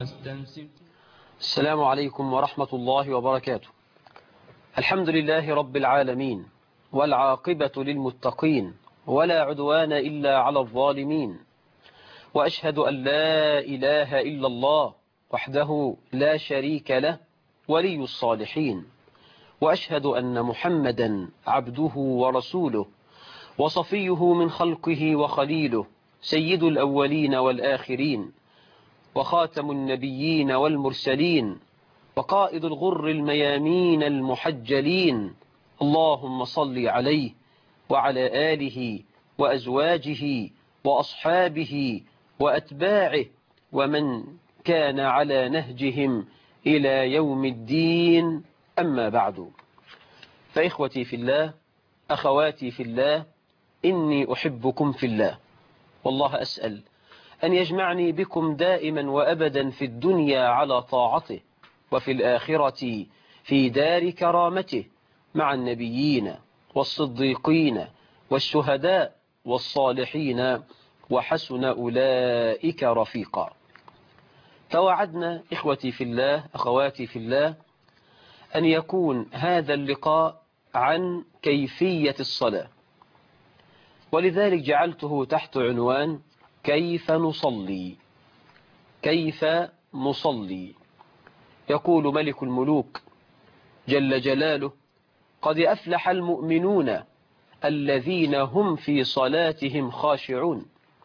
السلام عليكم ورحمة الله وبركاته. الحمد لله رب العالمين، والعاقبة للمتقين، ولا عدوان إلا على الظالمين، وأشهد أن لا إله إلا الله وحده لا شريك له ولي الصالحين، وأشهد أن محمدا عبده ورسوله وصفيه من خلقه وخليله، سيد الأولين والآخرين، وخاتم النبيين والمرسلين، وقائد الغر الميامين المحجلين. اللهم صل عليه وعلى آله وأزواجه وأصحابه وأتباعه ومن كان على نهجهم إلى يوم الدين. أما بعد، فإخوتي في الله، أخواتي في الله، إني أحبكم في الله، والله أسأل أن يجمعني بكم دائما وأبدا في الدنيا على طاعته، وفي الآخرة في دار كرامته مع النبيين والصديقين والشهداء والصالحين، وحسن أولئك رفيقا. توعدنا إخوتي في الله، أخواتي في الله، أن يكون هذا اللقاء عن كيفية الصلاة، ولذلك جعلته تحت عنوان كيف نصلي. كيف نصلي؟ يقول ملك الملوك جل جلاله: قد أفلح المؤمنون الذين هم في صلاتهم خاشعون.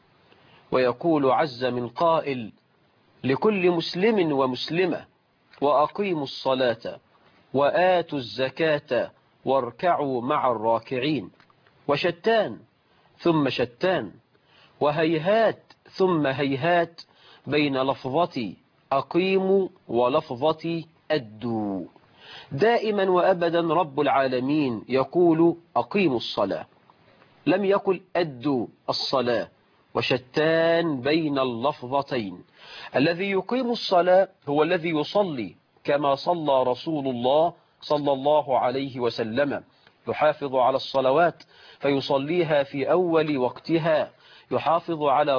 ويقول عز من قائل: لكل مسلم ومسلمة وأقيموا الصلاة وآتوا الزكاة واركعوا مع الراكعين. وشتان ثم شتان، وهيهات ثم هيهات بين لفظة أقيموا ولفظة أدوا. دائما وأبدا رب العالمين يقول أقيموا الصلاة، لم يقل أدوا الصلاة. وشتان بين اللفظتين. الذي يقيم الصلاة هو الذي يصلي كما صلى رسول الله صلى الله عليه وسلم، يحافظ على الصلوات فيصليها في أول وقتها، يحافظ على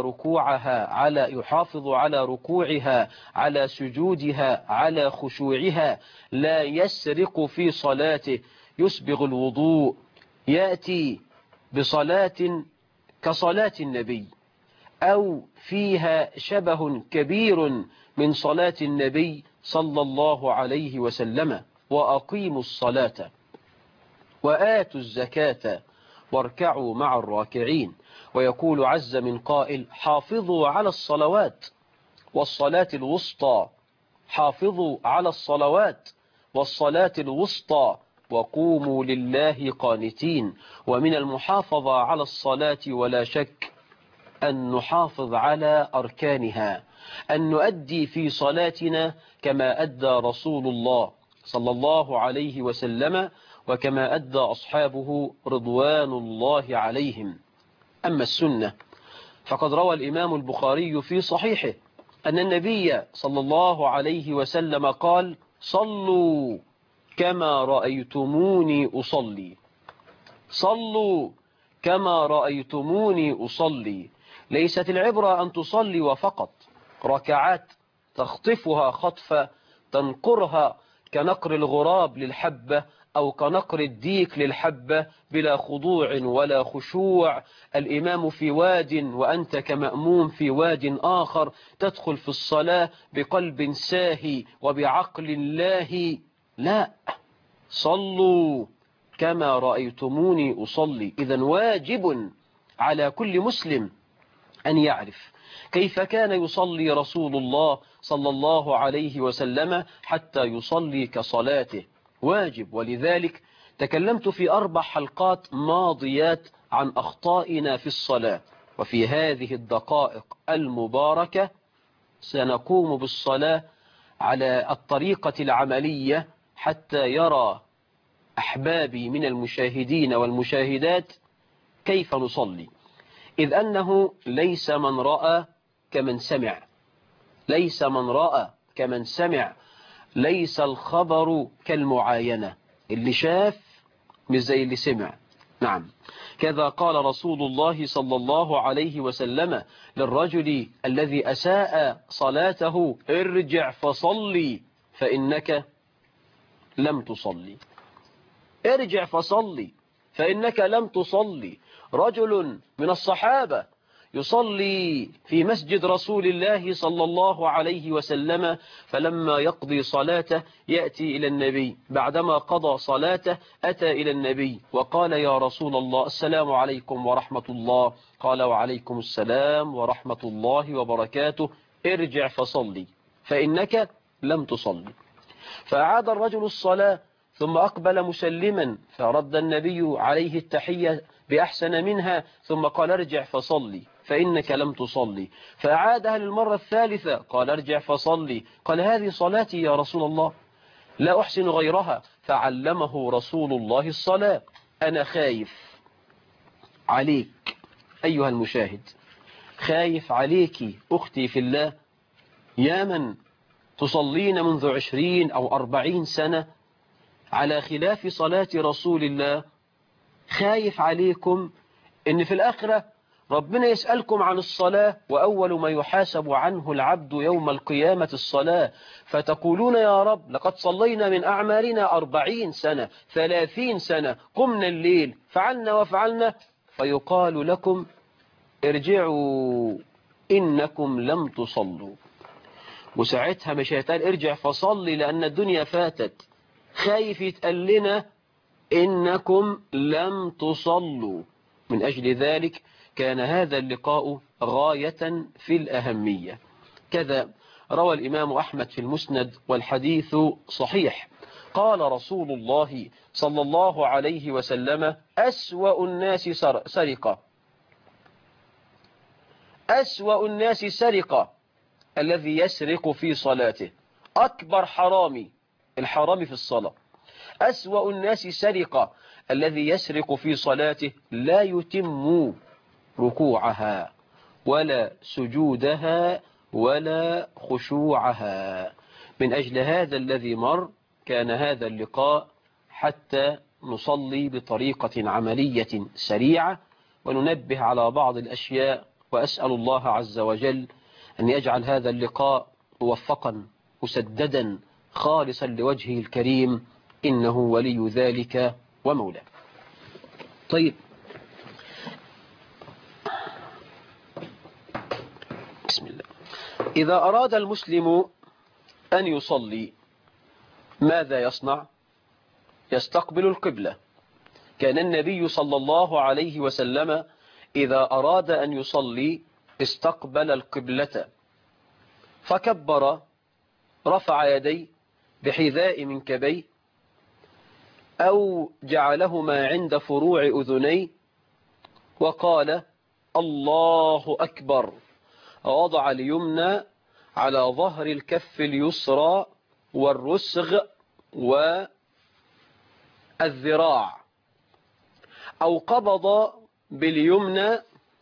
ركوعها، على سجودها، على خشوعها، لا يسرق في صلاته، يسبغ الوضوء، يأتي بصلاة كصلاة النبي أو فيها شبه كبير من صلاة النبي صلى الله عليه وسلم. وأقيموا الصلاة وآتوا الزكاة واركعوا مع الراكعين. ويقول عز من قائل: حافظوا على الصلوات والصلاة الوسطى. حافظوا على الصلوات والصلاة الوسطى وقوموا لله قانتين. ومن المحافظة على الصلاة ولا شك أن نحافظ على أركانها، أن نؤدي في صلاتنا كما أدى رسول الله صلى الله عليه وسلم، وكما أدى أصحابه رضوان الله عليهم. أما السنة فقد روى الإمام البخاري في صحيحه أن النبي صلى الله عليه وسلم قال: صلوا كما رأيتموني أصلي. صلوا كما رأيتموني أصلي. ليست العبرة أن تصلي وفقط ركعات تخطفها خطفة، تنقرها كنقر الغراب للحبة أو كنقر الديك للحبة، بلا خضوع ولا خشوع. الإمام في واد وأنت كمأموم في واد آخر، تدخل في الصلاة بقلب ساهي وبعقل لاهي. لا، صلوا كما رأيتموني أصلي. إذن واجب على كل مسلم أن يعرف كيف كان يصلي رسول الله صلى الله عليه وسلم حتى يصلي كصلاته. واجب. ولذلك تكلمت في 4 حلقات ماضيات عن أخطائنا في الصلاة، وفي هذه الدقائق المباركة سنقوم بالصلاة على الطريقة العملية حتى يرى أحبابي من المشاهدين والمشاهدات كيف نصلي. إذ أنه ليس من رأى كمن سمع، ليس من رأى كمن سمع، ليس الخبر كالمعاينة. اللي شاف مش زي اللي سمع، نعم. كذا قال رسول الله صلى الله عليه وسلم للرجل الذي أساء صلاته: ارجع فصلي فإنك لم تصلي. ارجع فصلي فإنك لم تصلي. رجل من الصحابة يصلي في مسجد رسول الله صلى الله عليه وسلم، فلما يقضي صلاته يأتي إلى النبي، بعدما قضى صلاته أتى إلى النبي وقال: يا رسول الله، السلام عليكم ورحمة الله. قال: وعليكم السلام ورحمة الله وبركاته، ارجع فصلي فإنك لم تصلي. فأعاد الرجل الصلاة ثم أقبل مسلما، فرد النبي عليه التحية بأحسن منها، ثم قال: ارجع فصلي فإنك لم تصلي. فأعادها للمرة الثالثة، قال: ارجع فصلي. قال: هذه صلاتي يا رسول الله، لا أحسن غيرها. فعلمه رسول الله الصلاة. أنا خايف عليك أيها المشاهد، خايف عليك أختي في الله، يا من تصلين منذ 20 أو 40 سنة على خلاف صلاة رسول الله. خايف عليكم إن في الآخرة ربنا يسألكم عن الصلاة، وأول ما يحاسب عنه العبد يوم القيامة الصلاة، فتقولون: يا رب، لقد صلينا من أعمارنا 40 سنة 30 سنة، قمنا الليل، فعلنا وفعلنا. فيقال لكم: ارجعوا إنكم لم تصلوا. وساعتها مش هيتقال ارجع فصلي لأن الدنيا فاتت، خايف يتقال لنا إنكم لم تصلوا. من أجل ذلك كان هذا اللقاء غاية في الأهمية. كذا روى الإمام أحمد في المسند والحديث صحيح، قال رسول الله صلى الله عليه وسلم: أسوأ الناس سرقة، أسوأ الناس سرقة الذي يسرق في صلاته. أكبر حرامي، الحرامي في الصلاة. أسوأ الناس سرقة الذي يسرق في صلاته، لا يتم ركوعها ولا سجودها ولا خشوعها. من أجل هذا الذي مر كان هذا اللقاء حتى نصلي بطريقة عملية سريعة وننبه على بعض الأشياء، وأسأل الله عز وجل أن يجعل هذا اللقاء موفقا مسددا خالصا لوجهه الكريم، إنه ولي ذلك ومولاه. طيب، بسم الله. إذا أراد المسلم أن يصلي ماذا يصنع؟ يستقبل القبلة. كان النبي صلى الله عليه وسلم إذا أراد أن يصلي استقبل القبلة، فكبر، رفع يديه بحذاء منكبيه أو جعلهما عند فروع أذنيه، وقال: الله أكبر. وضع اليمنى على ظهر الكف اليسرى والرسغ والذراع، أو قبض باليمنى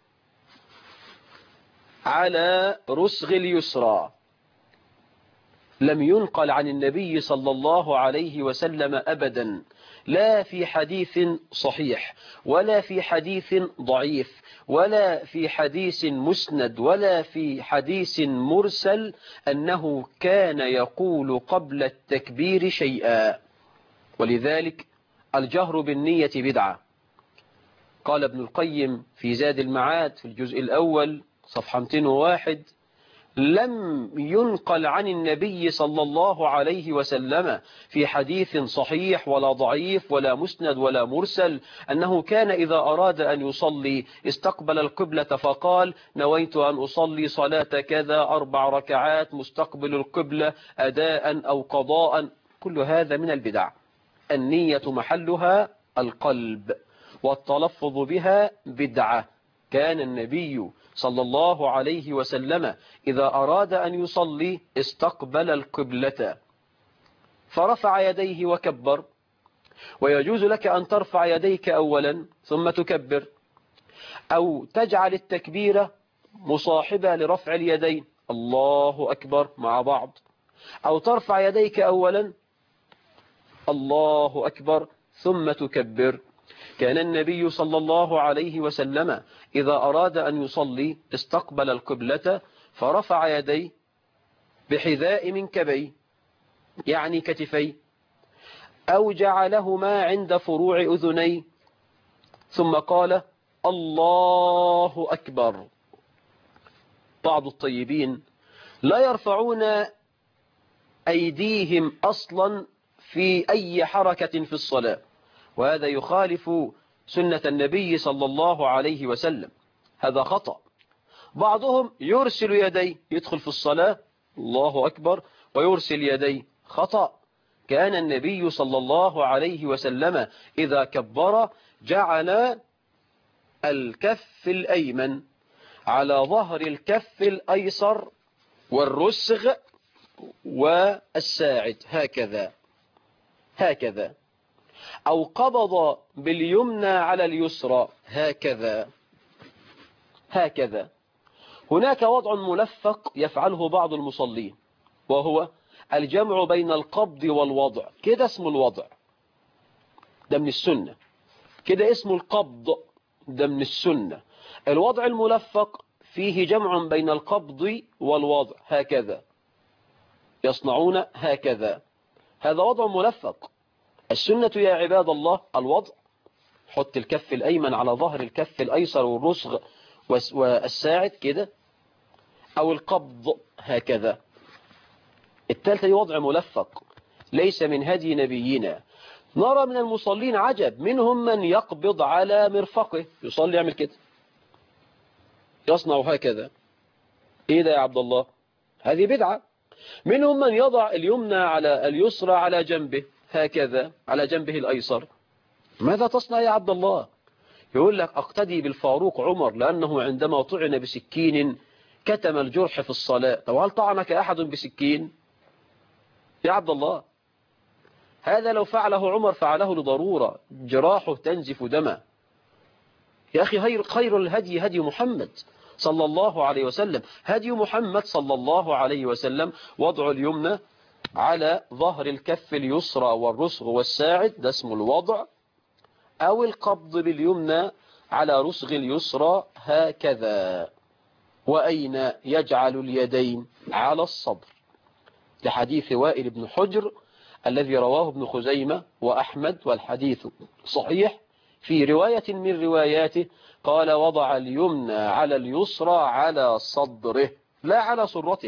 على رسغ اليسرى. لم ينقل عن النبي صلى الله عليه وسلم أبدا، لا في حديث صحيح ولا في حديث ضعيف ولا في حديث مسند ولا في حديث مرسل أنه كان يقول قبل التكبير شيئا. ولذلك الجهر بالنية بدعة. قال ابن القيم في زاد المعاد في الجزء الأول صفحة 201: لم ينقل عن النبي صلى الله عليه وسلم في حديث صحيح ولا ضعيف ولا مسند ولا مرسل أنه كان إذا أراد أن يصلي استقبل القبلة فقال: نويت أن أصلي صلاة كذا 4 ركعات مستقبل القبلة أداء أو قضاء. كل هذا من البدع. النية محلها القلب، والتلفظ بها بدعة. كان النبي صلى الله عليه وسلم إذا أراد أن يصلي استقبل القبلة فرفع يديه وكبر. ويجوز لك أن ترفع يديك أولا ثم تكبر، أو تجعل التكبيرة مصاحبة لرفع اليدين، الله أكبر مع بعض، أو ترفع يديك أولا الله أكبر ثم تكبر. كان النبي صلى الله عليه وسلم إذا أراد أن يصلي استقبل القبلة فرفع يديه بحذاء منكبيه يعني كتفيه أو جعلهما عند فروع أذنيه ثم قال الله أكبر. بعض الطيبين لا يرفعون أيديهم أصلا في أي حركة في الصلاة، وهذا يخالف سنة النبي صلى الله عليه وسلم، هذا خطأ. بعضهم يرسل يديه، يدخل في الصلاة الله أكبر ويرسل يديه، خطأ. كان النبي صلى الله عليه وسلم إذا كبر جعل الكف الأيمن على ظهر الكف الأيسر والرسغ والساعد هكذا أو قبض باليمنى على اليسرى هكذا. هناك وضع ملفق يفعله بعض المصلين، وهو الجمع بين القبض والوضع. كده اسمه الوضع، ده من السنة. كده اسمه القبض، ده من السنة. الوضع الملفق فيه جمع بين القبض والوضع، هكذا يصنعون هكذا، هذا وضع ملفق. السنة يا عباد الله الوضع، حط الكف الأيمن على ظهر الكف الأيسر والرسغ والساعد كده، أو القبض هكذا. الثالثة وضع ملفق ليس من هدي نبينا. نرى من المصلين عجب، منهم من يقبض على مرفقه، يصلي يعمل كده، يصنع هكذا. ايه ده يا عبد الله؟ هذه بدعة. منهم من يضع اليمنى على اليسرى على جنبه هكذا، على جنبه الأيسر. ماذا تصنع يا عبد الله؟ يقول لك أقتدي بالفاروق عمر لأنه عندما طعن بسكين كتم الجرح في الصلاة. طب هل طعنك أحد بسكين يا عبد الله؟ هذا لو فعله عمر فعله لضرورة، جراحه تنزف دما. يا أخي خير الهدي هدي محمد صلى الله عليه وسلم. هدي محمد صلى الله عليه وسلم وضع اليمنى على ظهر الكف اليسرى والرسغ والساعد، ده اسمه الوضع، أو القبض باليمنى على رسغ اليسرى هكذا. وأين يجعل اليدين؟ على الصدر، لحديث وائل بن حجر الذي رواه ابن خزيمة وأحمد، والحديث صحيح. في رواية من رواياته قال وضع اليمنى على اليسرى على صدره لا على سرته.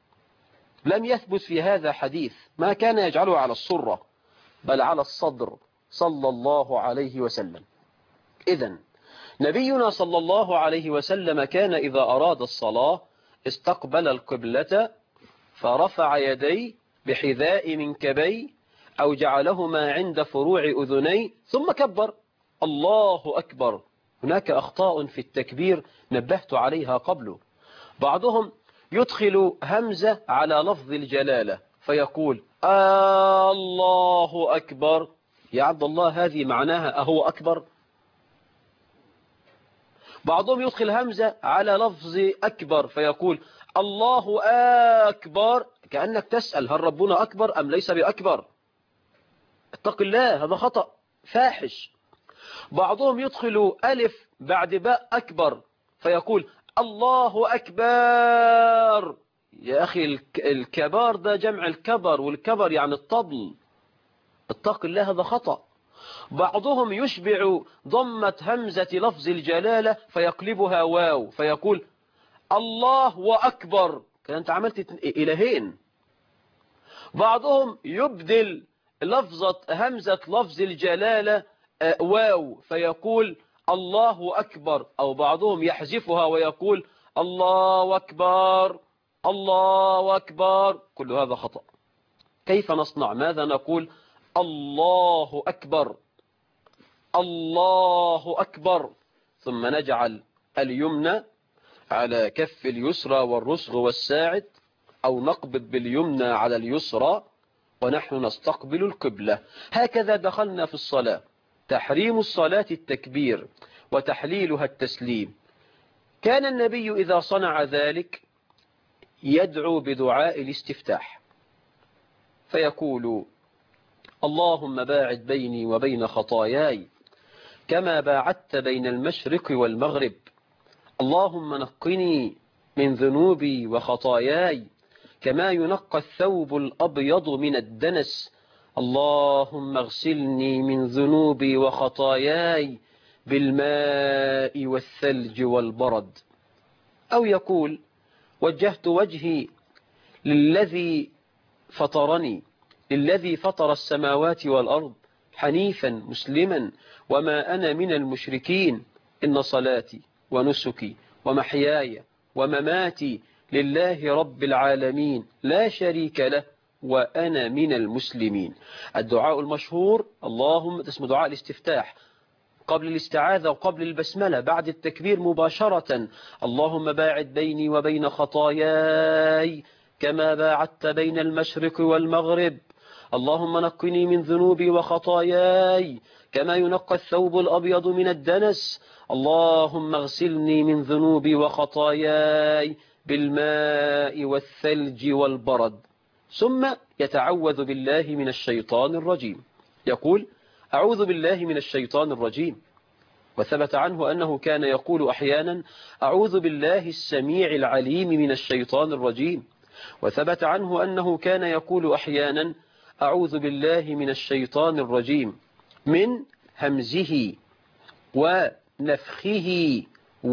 لم يثبت في هذا حديث، ما كان يجعله على السرة بل على الصدر صلى الله عليه وسلم. إذن نبينا صلى الله عليه وسلم كان إذا أراد الصلاة استقبل القبلة فرفع يديه بحذاء منكبي أو جعلهما عند فروع أذني ثم كبر الله أكبر. هناك أخطاء في التكبير نبهت عليها قبل. بعضهم يدخل همزة على لفظ الجلالة فيقول الله أكبر. يا عبد الله هذه معناها أهو أكبر؟ بعضهم يدخل همزة على لفظ أكبر فيقول الله أكبر، كأنك تسأل هل ربنا أكبر أم ليس بأكبر؟ اتق الله، هذا خطأ فاحش. بعضهم يدخل ألف بعد باء أكبر فيقول الله أكبر. يا أخي الكبار ده جمع الكبر، والكبر يعني الطبل، اتق الله، هذا خطأ. بعضهم يشبع ضمة همزة لفظ الجلالة فيقلبها واو فيقول الله وأكبر، كأنت عملت إلهين. بعضهم يبدل همزة لفظ الجلالة واو فيقول الله أكبر، أو بعضهم يحذفها ويقول الله أكبر الله أكبر. كل هذا خطأ. كيف نصنع؟ ماذا نقول؟ الله أكبر الله أكبر، ثم نجعل اليمنى على كف اليسرى والرسغ والساعد، أو نقبض باليمنى على اليسرى ونحن نستقبل القبلة. هكذا دخلنا في الصلاة. تحريم الصلاة التكبير وتحليلها التسليم. كان النبي إذا صنع ذلك يدعو بدعاء الاستفتاح فيقول اللهم باعد بيني وبين خطاياي كما باعدت بين المشرق والمغرب. اللهم نقني من ذنوبي وخطاياي كما ينقى الثوب الأبيض من الدنس. اللهم اغسلني من ذنوبي وخطاياي بالماء والثلج والبرد. أو يقول وجهت وجهي للذي فطرني، للذي فطر السماوات والأرض حنيفا مسلما وما أنا من المشركين. إن صلاتي ونسكي ومحياي ومماتي لله رب العالمين لا شريك له وأنا من المسلمين. الدعاء المشهور اللهم، اسم دعاء الاستفتاح قبل الاستعاذة وقبل البسملة بعد التكبير مباشرة. اللهم باعد بيني وبين خطاياي كما باعدت بين المشرق والمغرب. اللهم نقني من ذنوبي وخطاياي كما ينقى الثوب الأبيض من الدنس. اللهم اغسلني من ذنوبي وخطاياي بالماء والثلج والبرد. ثم يتعوذ بالله من الشيطان الرجيم، يقول أعوذ بالله من الشيطان الرجيم. وثبت عنه أنه كان يقول أحيانا أعوذ بالله السميع العليم من الشيطان الرجيم. وثبت عنه أنه كان يقول أحيانا أعوذ بالله من الشيطان الرجيم من همزه ونفخه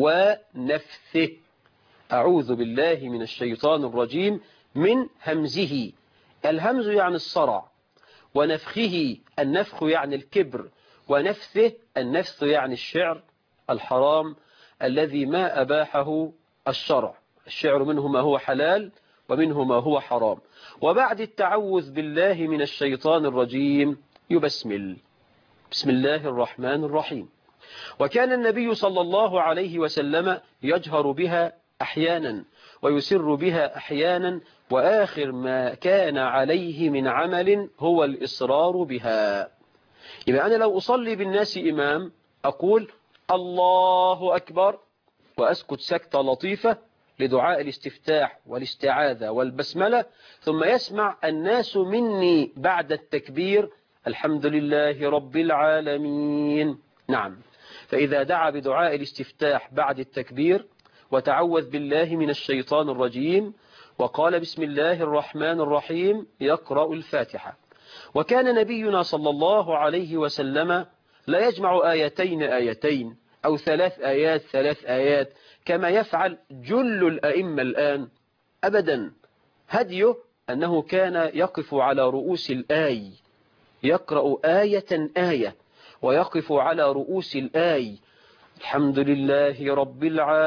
ونفثه. أعوذ بالله من الشيطان الرجيم من همزه، الهمز يعني الصرع، ونفخه النفخ يعني الكبر، ونفثه النفث يعني الشعر الحرام الذي ما أباحه الشرع. الشعر منه ما هو حلال ومنه ما هو حرام. وبعد التعوذ بالله من الشيطان الرجيم يبسمل، بسم الله الرحمن الرحيم. وكان النبي صلى الله عليه وسلم يجهر بها أحيانا ويسر بها أحيانا، وآخر ما كان عليه من عمل هو الإصرار بها. يبقى أنا لو أصلي بالناس إمام أقول الله أكبر وأسكت سكتة لطيفة لدعاء الاستفتاح والاستعاذة والبسملة، ثم يسمع الناس مني بعد التكبير الحمد لله رب العالمين. نعم، فإذا دعا بدعاء الاستفتاح بعد التكبير وتعوذ بالله من الشيطان الرجيم وقال بسم الله الرحمن الرحيم يقرأ الفاتحة. وكان نبينا صلى الله عليه وسلم لا يجمع آيتين آيتين أو 3 آيات 3 آيات كما يفعل جل الأئمة الآن أبدا. هديه أنه كان يقف على رؤوس الآي، يقرأ آية آية ويقف على رؤوس الآي. الحمد لله رب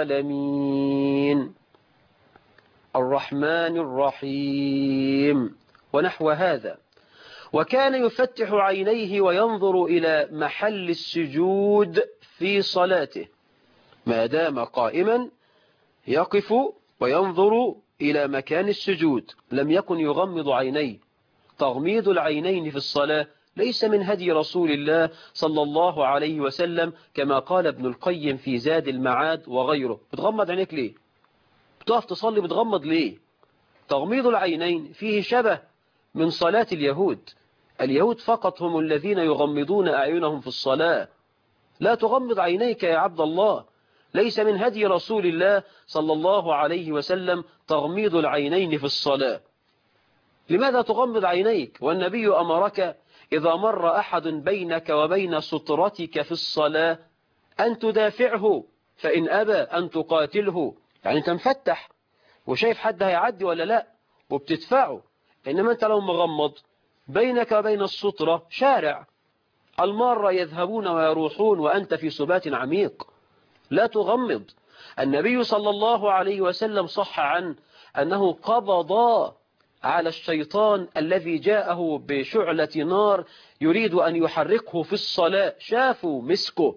العالمين الرحمن الرحيم ونحو هذا. وكان يفتح عينيه وينظر إلى محل السجود في صلاته، ما دام قائما يقف وينظر إلى مكان السجود، لم يكن يغمض عينيه. تغميض العينين في الصلاة ليس من هدي رسول الله صلى الله عليه وسلم، كما قال ابن القيم في زاد المعاد وغيره. بتغمض عينيك ليه؟ بتقف تصلي بتغمض ليه؟ تغميض العينين فيه شبه من صلاة اليهود. اليهود فقط هم الذين يغمضون أعينهم في الصلاة. لا تغمض عينيك يا عبد الله، ليس من هدي رسول الله صلى الله عليه وسلم تغميض العينين في الصلاة. لماذا تغمض عينيك والنبي أمرك إذا مر أحد بينك وبين سترتك في الصلاة أن تدافعه، فإن أبى أن تقاتله. يعني أنت مفتح وشايف حد هيعدي ولا لا وبتدفعه، إنما أنت لو مغمض بينك وبين السترة شارع، المارة يذهبون ويروحون وأنت في سبات عميق. لا تغمض. النبي صلى الله عليه وسلم صح عنه أنه قبض على الشيطان الذي جاءه بشعلة نار يريد أن يحرقه في الصلاة، شافوا مسكه.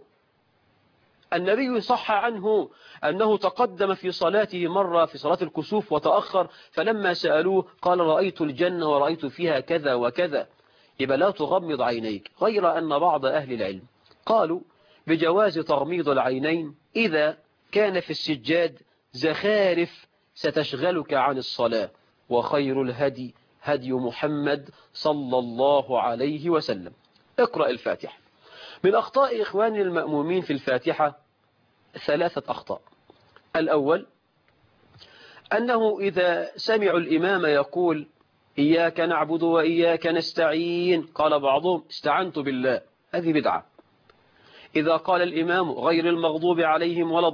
النبي صح عنه أنه تقدم في صلاته مرة في صلاة الكسوف وتأخر، فلما سألوه قال رأيت الجنة ورأيت فيها كذا وكذا. يبقى لا تغمض عينيك. غير أن بعض أهل العلم قالوا بجواز تغميض العينين إذا كان في السجاد زخارف ستشغلك عن الصلاة، وخير الهدي هدي محمد صلى الله عليه وسلم. اقرأ الفاتحة. من أخطاء إخواني المأمومين في الفاتحة 3 أخطاء. الأول أنه إذا سمعوا الإمام يقول إياك نعبد وإياك نستعين قال بعضهم استعنت بالله، هذه بدعة. إذا قال الإمام غير المغضوب عليهم ولا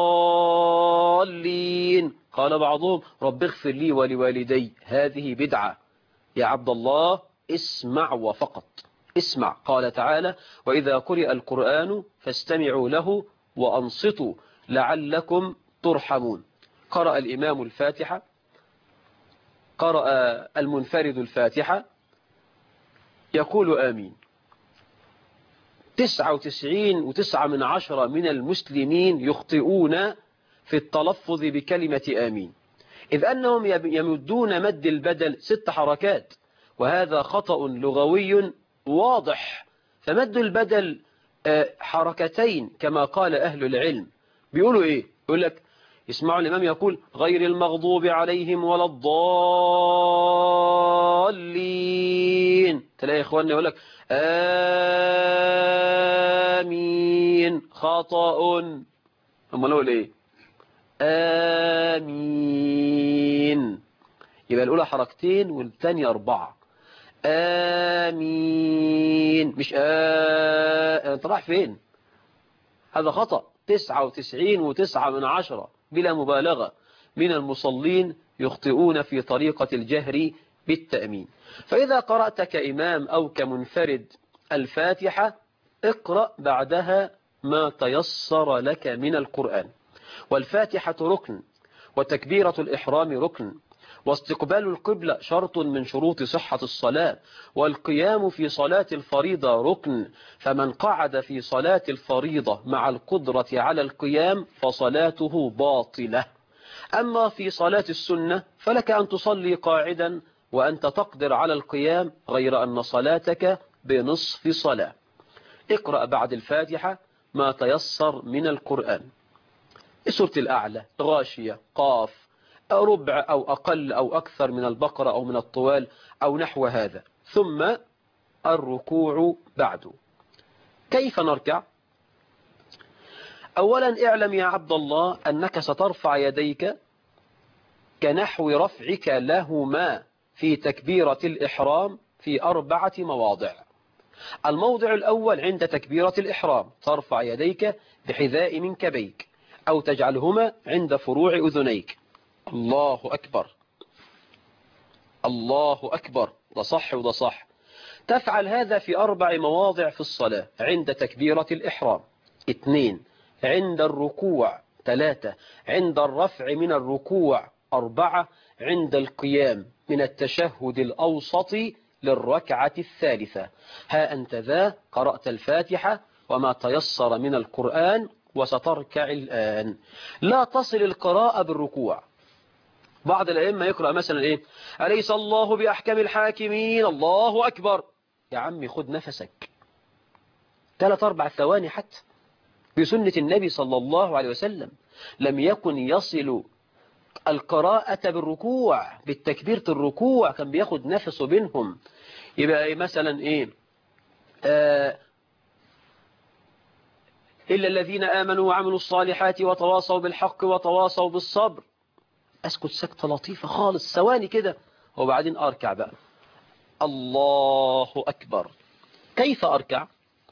الضالين قال بعضهم رب اغفر لي ولوالدي، هذه بدعة. يا عبد الله اسمع وفقط، اسمع. قال تعالى وإذا قرئ القرآن فاستمعوا له وأنصتوا لعلكم ترحمون. قرأ الإمام الفاتحة، قرأ المنفرد الفاتحة، يقول آمين. 99.9 من المسلمين يخطئون في التلفظ بكلمة آمين، إذ أنهم يمدون مد البدل 6 حركات، وهذا خطأ لغوي واضح. فمد البدل 2 حركتين كما قال أهل العلم. بيقولوا إيه؟ يقول لك اسمعوا الإمام يقول غير المغضوب عليهم ولا الضالين، تلاقي إخواننا يقول لك آمين، خطأ. هم نقول إيه؟ آمين. يبقى الأولى 2 حركتين والثانية 4. آمين، مش أنت رايح فين؟ هذا خطأ. 99.9 بلا مبالغة من المصلين يخطئون في طريقة الجهر بالتأمين. فإذا قرأت كإمام أو كمنفرد الفاتحة اقرأ بعدها ما تيسر لك من القرآن. والفاتحة ركن، وتكبيرة الإحرام ركن، واستقبال القبلة شرط من شروط صحة الصلاة، والقيام في صلاة الفريضة ركن، فمن قعد في صلاة الفريضة مع القدرة على القيام فصلاته باطلة. أما في صلاة السنة فلك أن تصلي قاعدا وأنت تقدر على القيام، غير أن صلاتك بنصف صلاة. اقرأ بعد الفاتحة ما تيسر من القرآن، سورة الأعلى، غاشية، قاف، ربع أو أقل أو أكثر من البقرة أو من الطوال أو نحو هذا. ثم الركوع بعده. كيف نركع؟ أولا اعلم يا عبد الله أنك سترفع يديك كنحو رفعك لهما في تكبيرة الإحرام في 4 مواضع. الموضع الأول عند تكبيرة الإحرام ترفع يديك بحذاء منكبيك أو تجعلهما عند فروع أذنيك. الله أكبر، الله أكبر، ده صح وده صح. تفعل هذا في 4 مواضع في الصلاة: عند تكبيرة الإحرام 2، عند الركوع 3، عند الرفع من الركوع 4، عند القيام من التشهد الأوسط للركعة الثالثة. ها أنت ذا قرأت الفاتحة وما تيسر من القرآن وستركع الآن. لا تصل القراءة بالركوع. بعض الأئمة يقرأ مثلا إيه؟ أليس الله بأحكم الحاكمين، الله أكبر. يا عمي خد نفسك 3-4 ثواني حتى. بسنة النبي صلى الله عليه وسلم لم يكن يصل القراءة بالركوع، بالتكبيرة الركوع كان بياخد نفسه بينهم. يبقى مثلا إيه؟ إلا الذين آمنوا وعملوا الصالحات وتواصوا بالحق وتواصوا بالصبر. أسكت سكتة لطيفة خالص، ثواني كده، وبعدين أركع بقى. الله أكبر. كيف أركع؟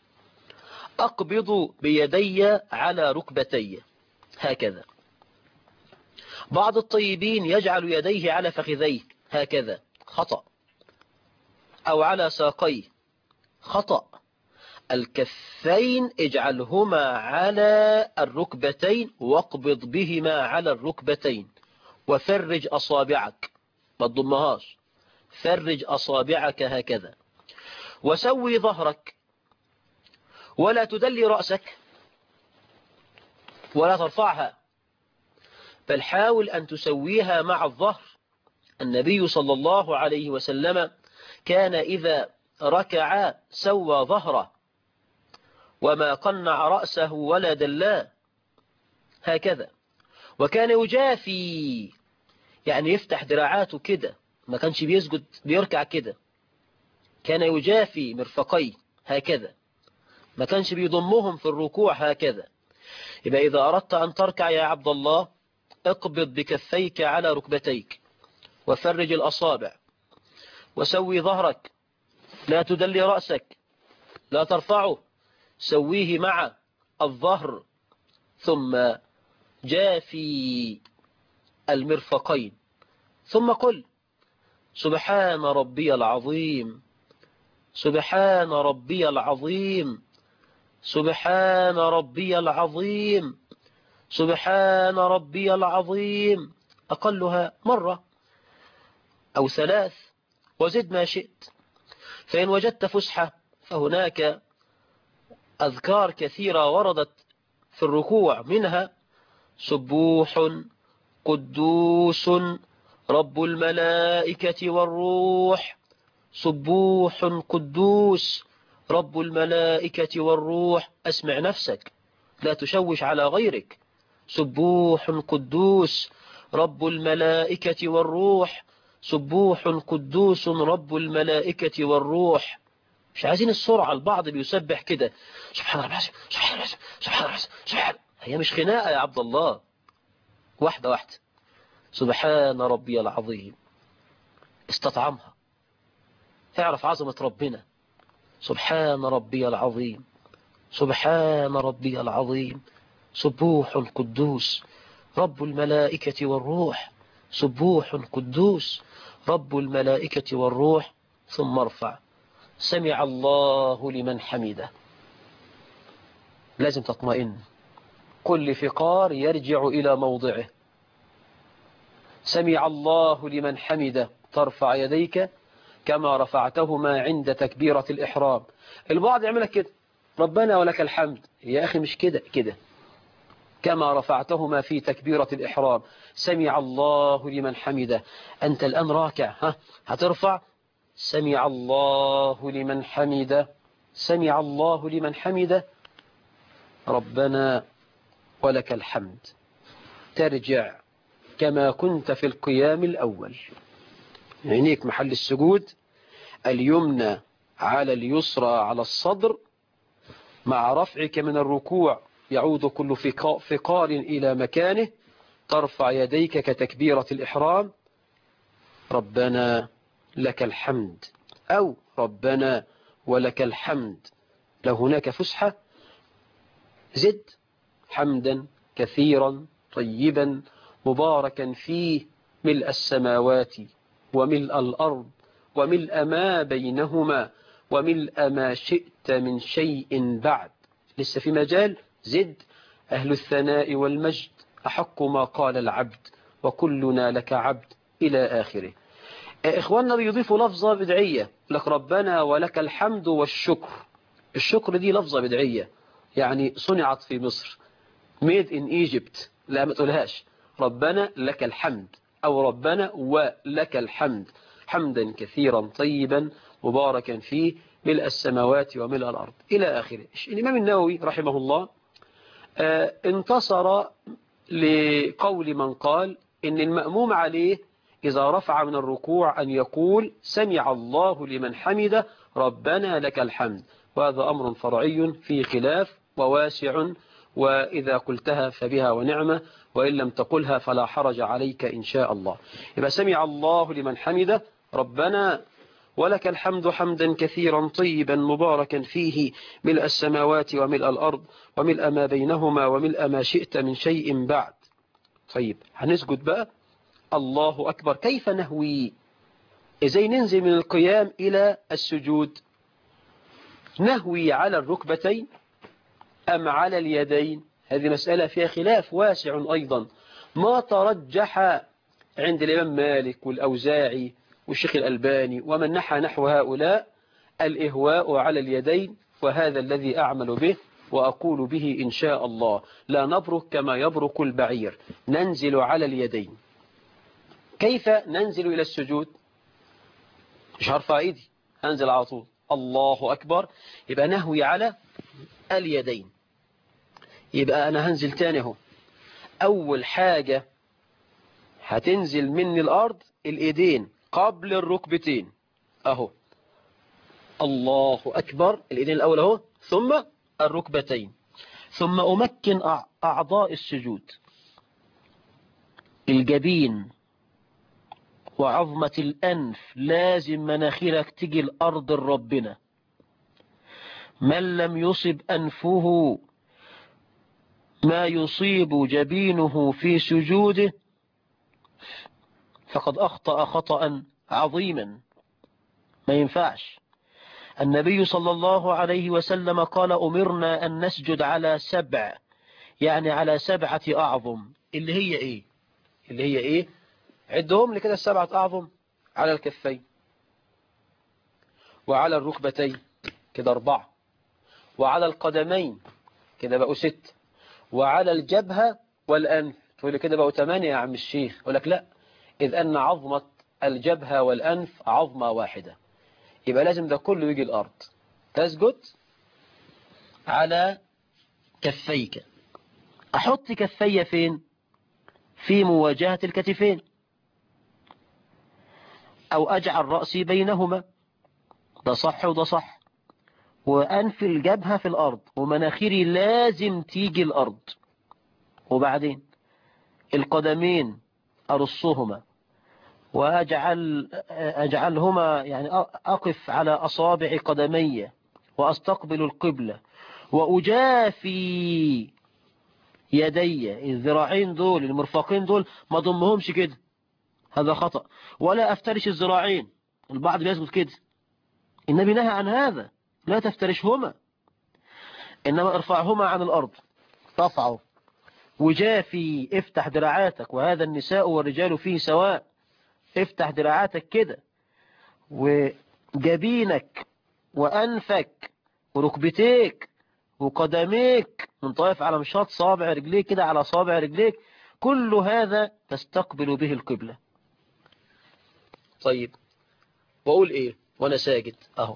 أقبض بيدي على ركبتي هكذا. بعض الطيبين يجعل يديه على فخذيه هكذا، خطأ. أو على ساقيه، خطأ. الكفين اجعلهما على الركبتين واقبض بهما على الركبتين، وفرج أصابعك، ما تضمهاش، فرج أصابعك هكذا. وسوي ظهرك، ولا تدلي رأسك ولا ترفعها، بل حاول أن تسويها مع الظهر. النبي صلى الله عليه وسلم كان إذا ركع سوى ظهره وما قنع رأسه ولا دلاه هكذا. وكان يجافي، يعني يفتح دراعاته كده، ما كانش بيسجد بيركع كده، كان يجافي مرفقيه هكذا. ما كانش بيضمهم في الركوع هكذا. يبقى إذا أردت أن تركع يا عبد الله اقبض بكفيك على ركبتيك وفرج الأصابع وسوي ظهرك، لا تدلي رأسك، لا ترفعه، سويه مع الظهر، ثم جافي المرفقين، ثم قل سبحان ربي العظيم، سبحان ربي العظيم، سبحان ربي العظيم، سبحان ربي العظيم، أقلها مرة أو ثلاث، وزد ما شئت. فإن وجدت فسحة فهناك أذكار كثيرة وردت في الركوع، منها سبوح قدوس رب الملائكة والروح، سبوح قدوس رب الملائكة والروح. أسمع نفسك، لا تشوش على غيرك. سبوح قدوس رب الملائكة والروح، سبوح قدوس رب الملائكة والروح. مش عايزين السرعة، البعض بيسبح كده سبحان الله سبحان الله سبحان الله سبحان. هي مش خناقة يا عبد الله، واحدة واحدة. سبحان ربي العظيم، استطعمها، اعرف عظمة ربنا. سبحان ربي العظيم، سبحان ربي العظيم، سبوح قدوس رب الملائكة والروح، سبوح قدوس رب الملائكة والروح. ثم ارفع سمع الله لمن حمده. لازم تطمئن، كل فقار يرجع إلى موضعه. سمع الله لمن حمده، ترفع يديك كما رفعتهما عند تكبيرة الإحرام. البعض يعملك كده ربنا ولك الحمد، يا أخي مش كده، كده كما رفعتهما في تكبيرة الإحرام. سمع الله لمن حمده، أنت الآن راكع، هترفع سمع الله لمن حمده، سمع الله لمن حمده، ربنا ولك الحمد. ترجع كما كنت في القيام الأول، عينيك محل السجود، اليمنى على اليسرى على الصدر، مع رفعك من الركوع يعود كل فقار إلى مكانه. ترفع يديك كتكبيرة الإحرام، ربنا لك الحمد، أو ربنا ولك الحمد. لو هناك فسحة زد حمدا كثيرا طيبا مباركا فيه، ملء السماوات وملء الأرض وملء ما بينهما وملء ما شئت من شيء بعد. لسه في مجال، زد أهل الثناء والمجد أحق ما قال العبد وكلنا لك عبد إلى آخره. إخواننا بيضيفوا لفظة بدعية لك ربنا ولك الحمد والشكر. الشكر دي لفظة بدعية، يعني صنعت في مصر، made in Egypt. لا ما تقولهاش، ربنا لك الحمد أو ربنا ولك الحمد، حمدا كثيرا طيبا مباركا فيه ملء السماوات وملء الأرض إلى آخره. الإمام النووي رحمه الله انتصر لقول من قال إن المأموم عليه إذا رفع من الركوع أن يقول سمع الله لمن حمده ربنا لك الحمد، وهذا أمر فرعي في خلاف وواسع، وإذا قلتها فبها ونعمة، وإن لم تقلها فلا حرج عليك إن شاء الله. يبقى سمع الله لمن حمده ربنا ولك الحمد حمدا كثيرا طيبا مباركا فيه ملء السماوات وملء الأرض وملء ما بينهما وملء ما شئت من شيء بعد. طيب هنسجد بقى، الله أكبر. كيف نهوي؟ إزاي ننزل من القيام إلى السجود؟ نهوي على الركبتين أم على اليدين؟ هذه مسألة فيها خلاف واسع أيضا. ما ترجح عند الإمام مالك والأوزاعي والشيخ الألباني ومن نحى نحو هؤلاء الإهواء على اليدين، وهذا الذي أعمل به وأقول به إن شاء الله. لا نبرك كما يبرك البعير، ننزل على اليدين. كيف ننزل إلى السجود؟ مش هرفع ايدي، هنزل على طول الله أكبر، يبقى نهوي على اليدين. يبقى أنا هنزل تاني اهو. أول حاجة هتنزل من الأرض الإيدين قبل الركبتين أهو، الله أكبر، الإيدين الأول أهو، ثم الركبتين، ثم أمكن أعضاء السجود: الجبين وعظمة الأنف، لازم مناخيرك تجي الأرض ربنا. من لم يصب أنفه ما يصيب جبينه في سجوده فقد أخطأ خطأ عظيما. ما ينفعش. النبي صلى الله عليه وسلم قال: أمرنا أن نسجد على 7، يعني على 7 أعظم. اللي هي إيه؟ اللي هي إيه؟ عدهم لكده: 7 أعظم: على الكفين، وعلى الركبتين كده 4، وعلى القدمين كده بقوا 6، وعلى الجبهة والأنف. تقول لي كده بقوا 8 يا عم الشيخ. أقول لك لا، إذ أن عظمة الجبهة والأنف عظمة واحدة، يبقى لازم ده كله يجي الأرض. تسجد على كفيك. أحط كفي فين؟ في مواجهة الكتفين، أو أجعل رأسي بينهما. ده صح وده صح. وأنف الجبهة في الأرض، ومناخيري لازم تيجي الأرض. وبعدين القدمين أرصهما، أجعلهما يعني أقف على أصابع قدمي، وأستقبل القبلة، وأجافي يدي. الذراعين دول، المرفقين دول، ما ضمهمش كده، هذا خطأ. ولا أفترش الذراعين، البعض بيسجد كده. النبي نهى عن هذا، لا تفترشهما، إنما ارفعهما عن الأرض. رفعه. وجافي، افتح دراعاتك، وهذا النساء والرجال فيه سواء. افتح دراعاتك كده، وجبينك وأنفك وركبتيك وقدميك منطوف على مشاط صابع رجليك كده على صابع رجليك، كل هذا تستقبل به القبلة. طيب، وأقول إيه وأنا ساجد أهو: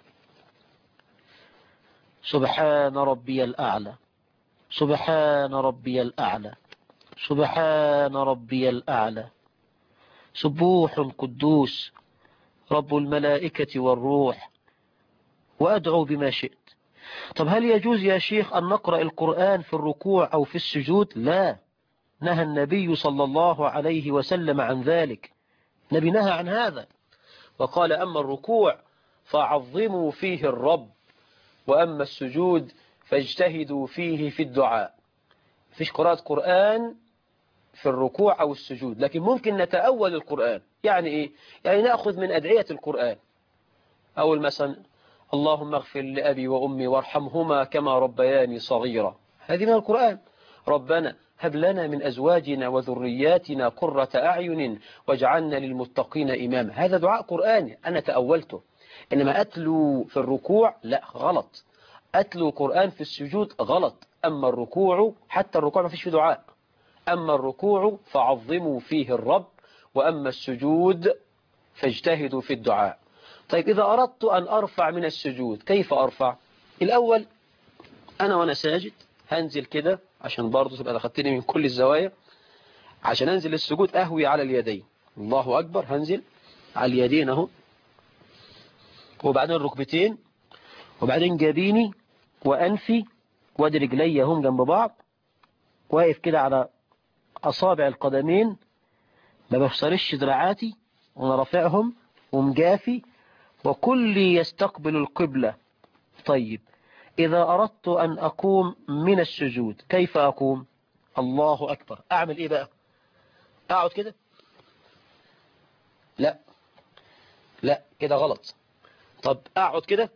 سبحان ربي الأعلى، سبحان ربي الأعلى، سبحان ربي الأعلى، سبوح قدوس رب الملائكة والروح، وأدعو بما شئت. طب هل يجوز يا شيخ أن نقرأ القرآن في الركوع أو في السجود؟ لا، نهى النبي صلى الله عليه وسلم عن ذلك. النبي نهى عن هذا، وقال: أما الركوع فعظموا فيه الرب، وأما السجود فاجتهدوا فيه في الدعاء. فيش قراءة قرآن في الركوع أو السجود، لكن ممكن نتأول القرآن. يعني إيه؟ يعني نأخذ من أدعية القرآن. أول مثلا: اللهم اغفر لأبي وأمي وارحمهما كما ربياني صغيرا. هذه من القرآن. ربنا هب لنا من أزواجنا وذرياتنا قرة أعين واجعلنا للمتقين إماما. هذا دعاء قرآني أنا تأولته. إنما أتلو في الركوع لا، غلط. أتلو قرآن في السجود غلط. أما الركوع، حتى الركوع ما فيش فيه دعاء. أما الركوع فعظموا فيه الرب، وأما السجود فاجتهدوا في الدعاء. طيب، إذا أردت أن أرفع من السجود كيف أرفع؟ الأول أنا وأنا ساجد هنزل كده، عشان برضو تبقى دخلتني من كل الزوايا. عشان أنزل السجود أهوي على اليدين، الله أكبر، هنزل على اليدين أهو، وبعدين الركبتين، وبعدين جبيني وأنفي، وادي رجلي هم جنب بعض، واقف كده على أصابع القدمين، ما بفصلش دراعاتي وأنا رافعهم ومجافي، وكلي يستقبل القبلة. طيب، إذا أردت أن أقوم من السجود كيف أقوم؟ الله أكبر. أعمل إيه بقى؟ أقعد كده؟ لا لا، كده غلط. طب أقعد كده؟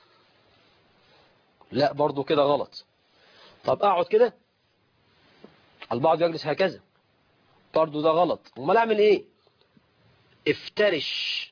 لا، برضو كده غلط. طب أقعد كده؟ البعض يجلس هكذا، برضو ده غلط. امال أعمل إيه؟ افترش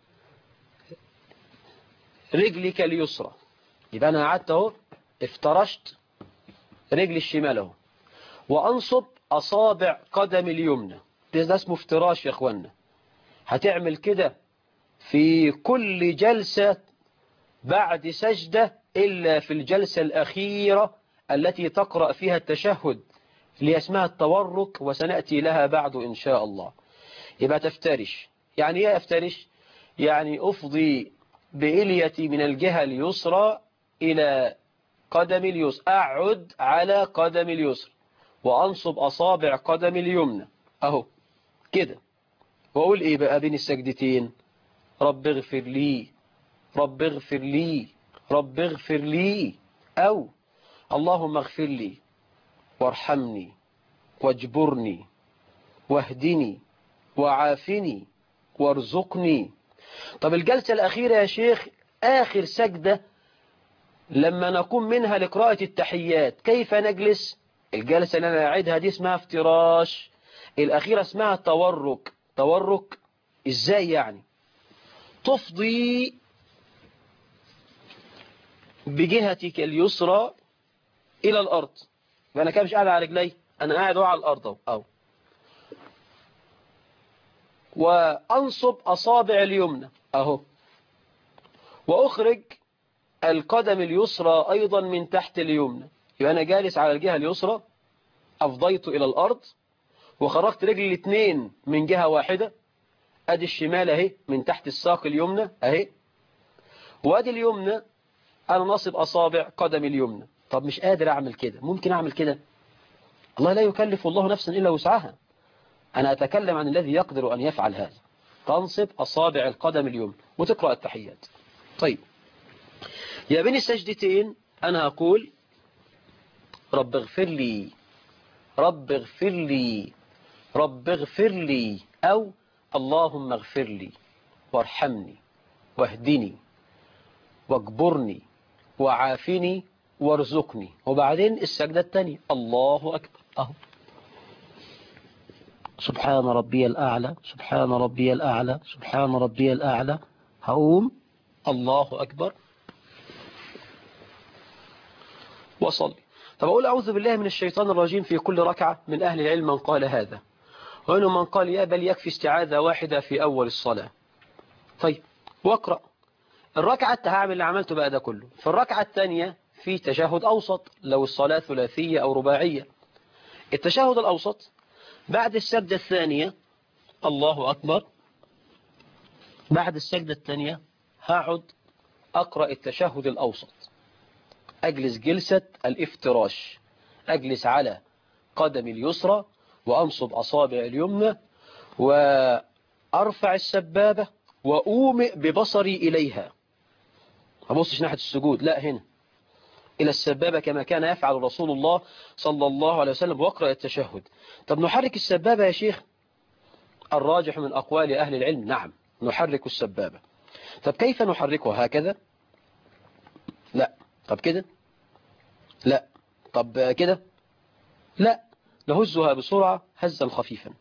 رجلك اليسرى. يبقى أنا قعدت أهو، افترشت رجلي الشمال أهو، وأنصب أصابع قدمي اليمنى. ده اسمه افتراش يا أخوانا. هتعمل كده في كل جلسة بعد سجدة، إلا في الجلسة الأخيرة التي تقرأ فيها التشهد، اللي اسمها التورك، وسنأتي لها بعد إن شاء الله. يبقى تفترش. يعني إيه أفترش؟ يعني أفضي بإليتي من الجهة اليسرى إلى قدمي اليسرى، أعد على قدمي اليسرى وأنصب أصابع قدمي اليمنى أهو كده، وأقول إيه بقى بين السجدتين؟ رب اغفر لي، رب اغفر لي، رب اغفر لي، أو اللهم اغفر لي وارحمني واجبرني واهدني وعافني وارزقني. طب الجلسة الأخيرة يا شيخ، آخر سجدة لما نقوم منها لقراءة التحيات كيف نجلس؟ الجلسة اللي أنا أعيدها دي اسمها افتراش، الأخيرة اسمها تورك. تورك إزاي يعني؟ تفضي بجهتك اليسرى إلى الأرض، فأنا كده مش قاعد على رجلي، أنا قاعد على الأرض أو وأنصب أصابع اليمنى أهو، وأخرج القدم اليسرى أيضا من تحت اليمنى، يبقى أنا جالس على الجهة اليسرى، أفضيت إلى الأرض وخرجت رجلي الاثنين من جهة واحدة، أدي الشمال أهي من تحت الساق اليمنى أهي، وأدي اليمنى أنا نصب أصابع قدم اليمنى. طب مش قادر أعمل كده، ممكن أعمل كده؟ الله لا يكلف الله نفسا إلا وسعها، أنا أتكلم عن الذي يقدر أن يفعل هذا. تنصب أصابع القدم اليمنى وتقرأ التحيات. طيب يا بين السجدتين أنا أقول رب اغفر لي، رب اغفر لي، رب اغفر لي، أو اللهم اغفر لي وارحمني واهدني واجبرني وعافني وارزقني. وبعدين السجدة الثانية الله أكبر أهو، سبحان ربي الأعلى، سبحان ربي الأعلى، سبحان ربي الأعلى، هقوم الله أكبر وصلي. طب أقول أعوذ بالله من الشيطان الرجيم في كل ركعة؟ من أهل العلم من قال هذا، وهنا من قال يا بل يكفي استعاذة واحدة في أول الصلاة. طيب واقرأ الركعة، هعمل اللي عملته بقى ده كله. في الركعة الثانية في تشهد أوسط لو الصلاة ثلاثية أو رباعية. التشهد الأوسط بعد السجدة الثانية الله أكبر، بعد السجدة الثانية هقعد أقرأ التشهد الأوسط، أجلس جلسة الافتراش، أجلس على قدمي اليسرى وأنصب أصابع اليمنى وأرفع السبابة وأومئ ببصري إليها، ما أبصش ناحية السجود، لا هنا إلى السبابة كما كان يفعل رسول الله صلى الله عليه وسلم، وأقرأ التشهد. طب نحرك السبابة يا شيخ؟ الراجح من أقوال أهل العلم نعم نحرك السبابة. طب كيف نحركها؟ هكذا؟ لا. طب كده؟ لا. طب كده؟ لا، نهزها بسرعة هزا خفيفا.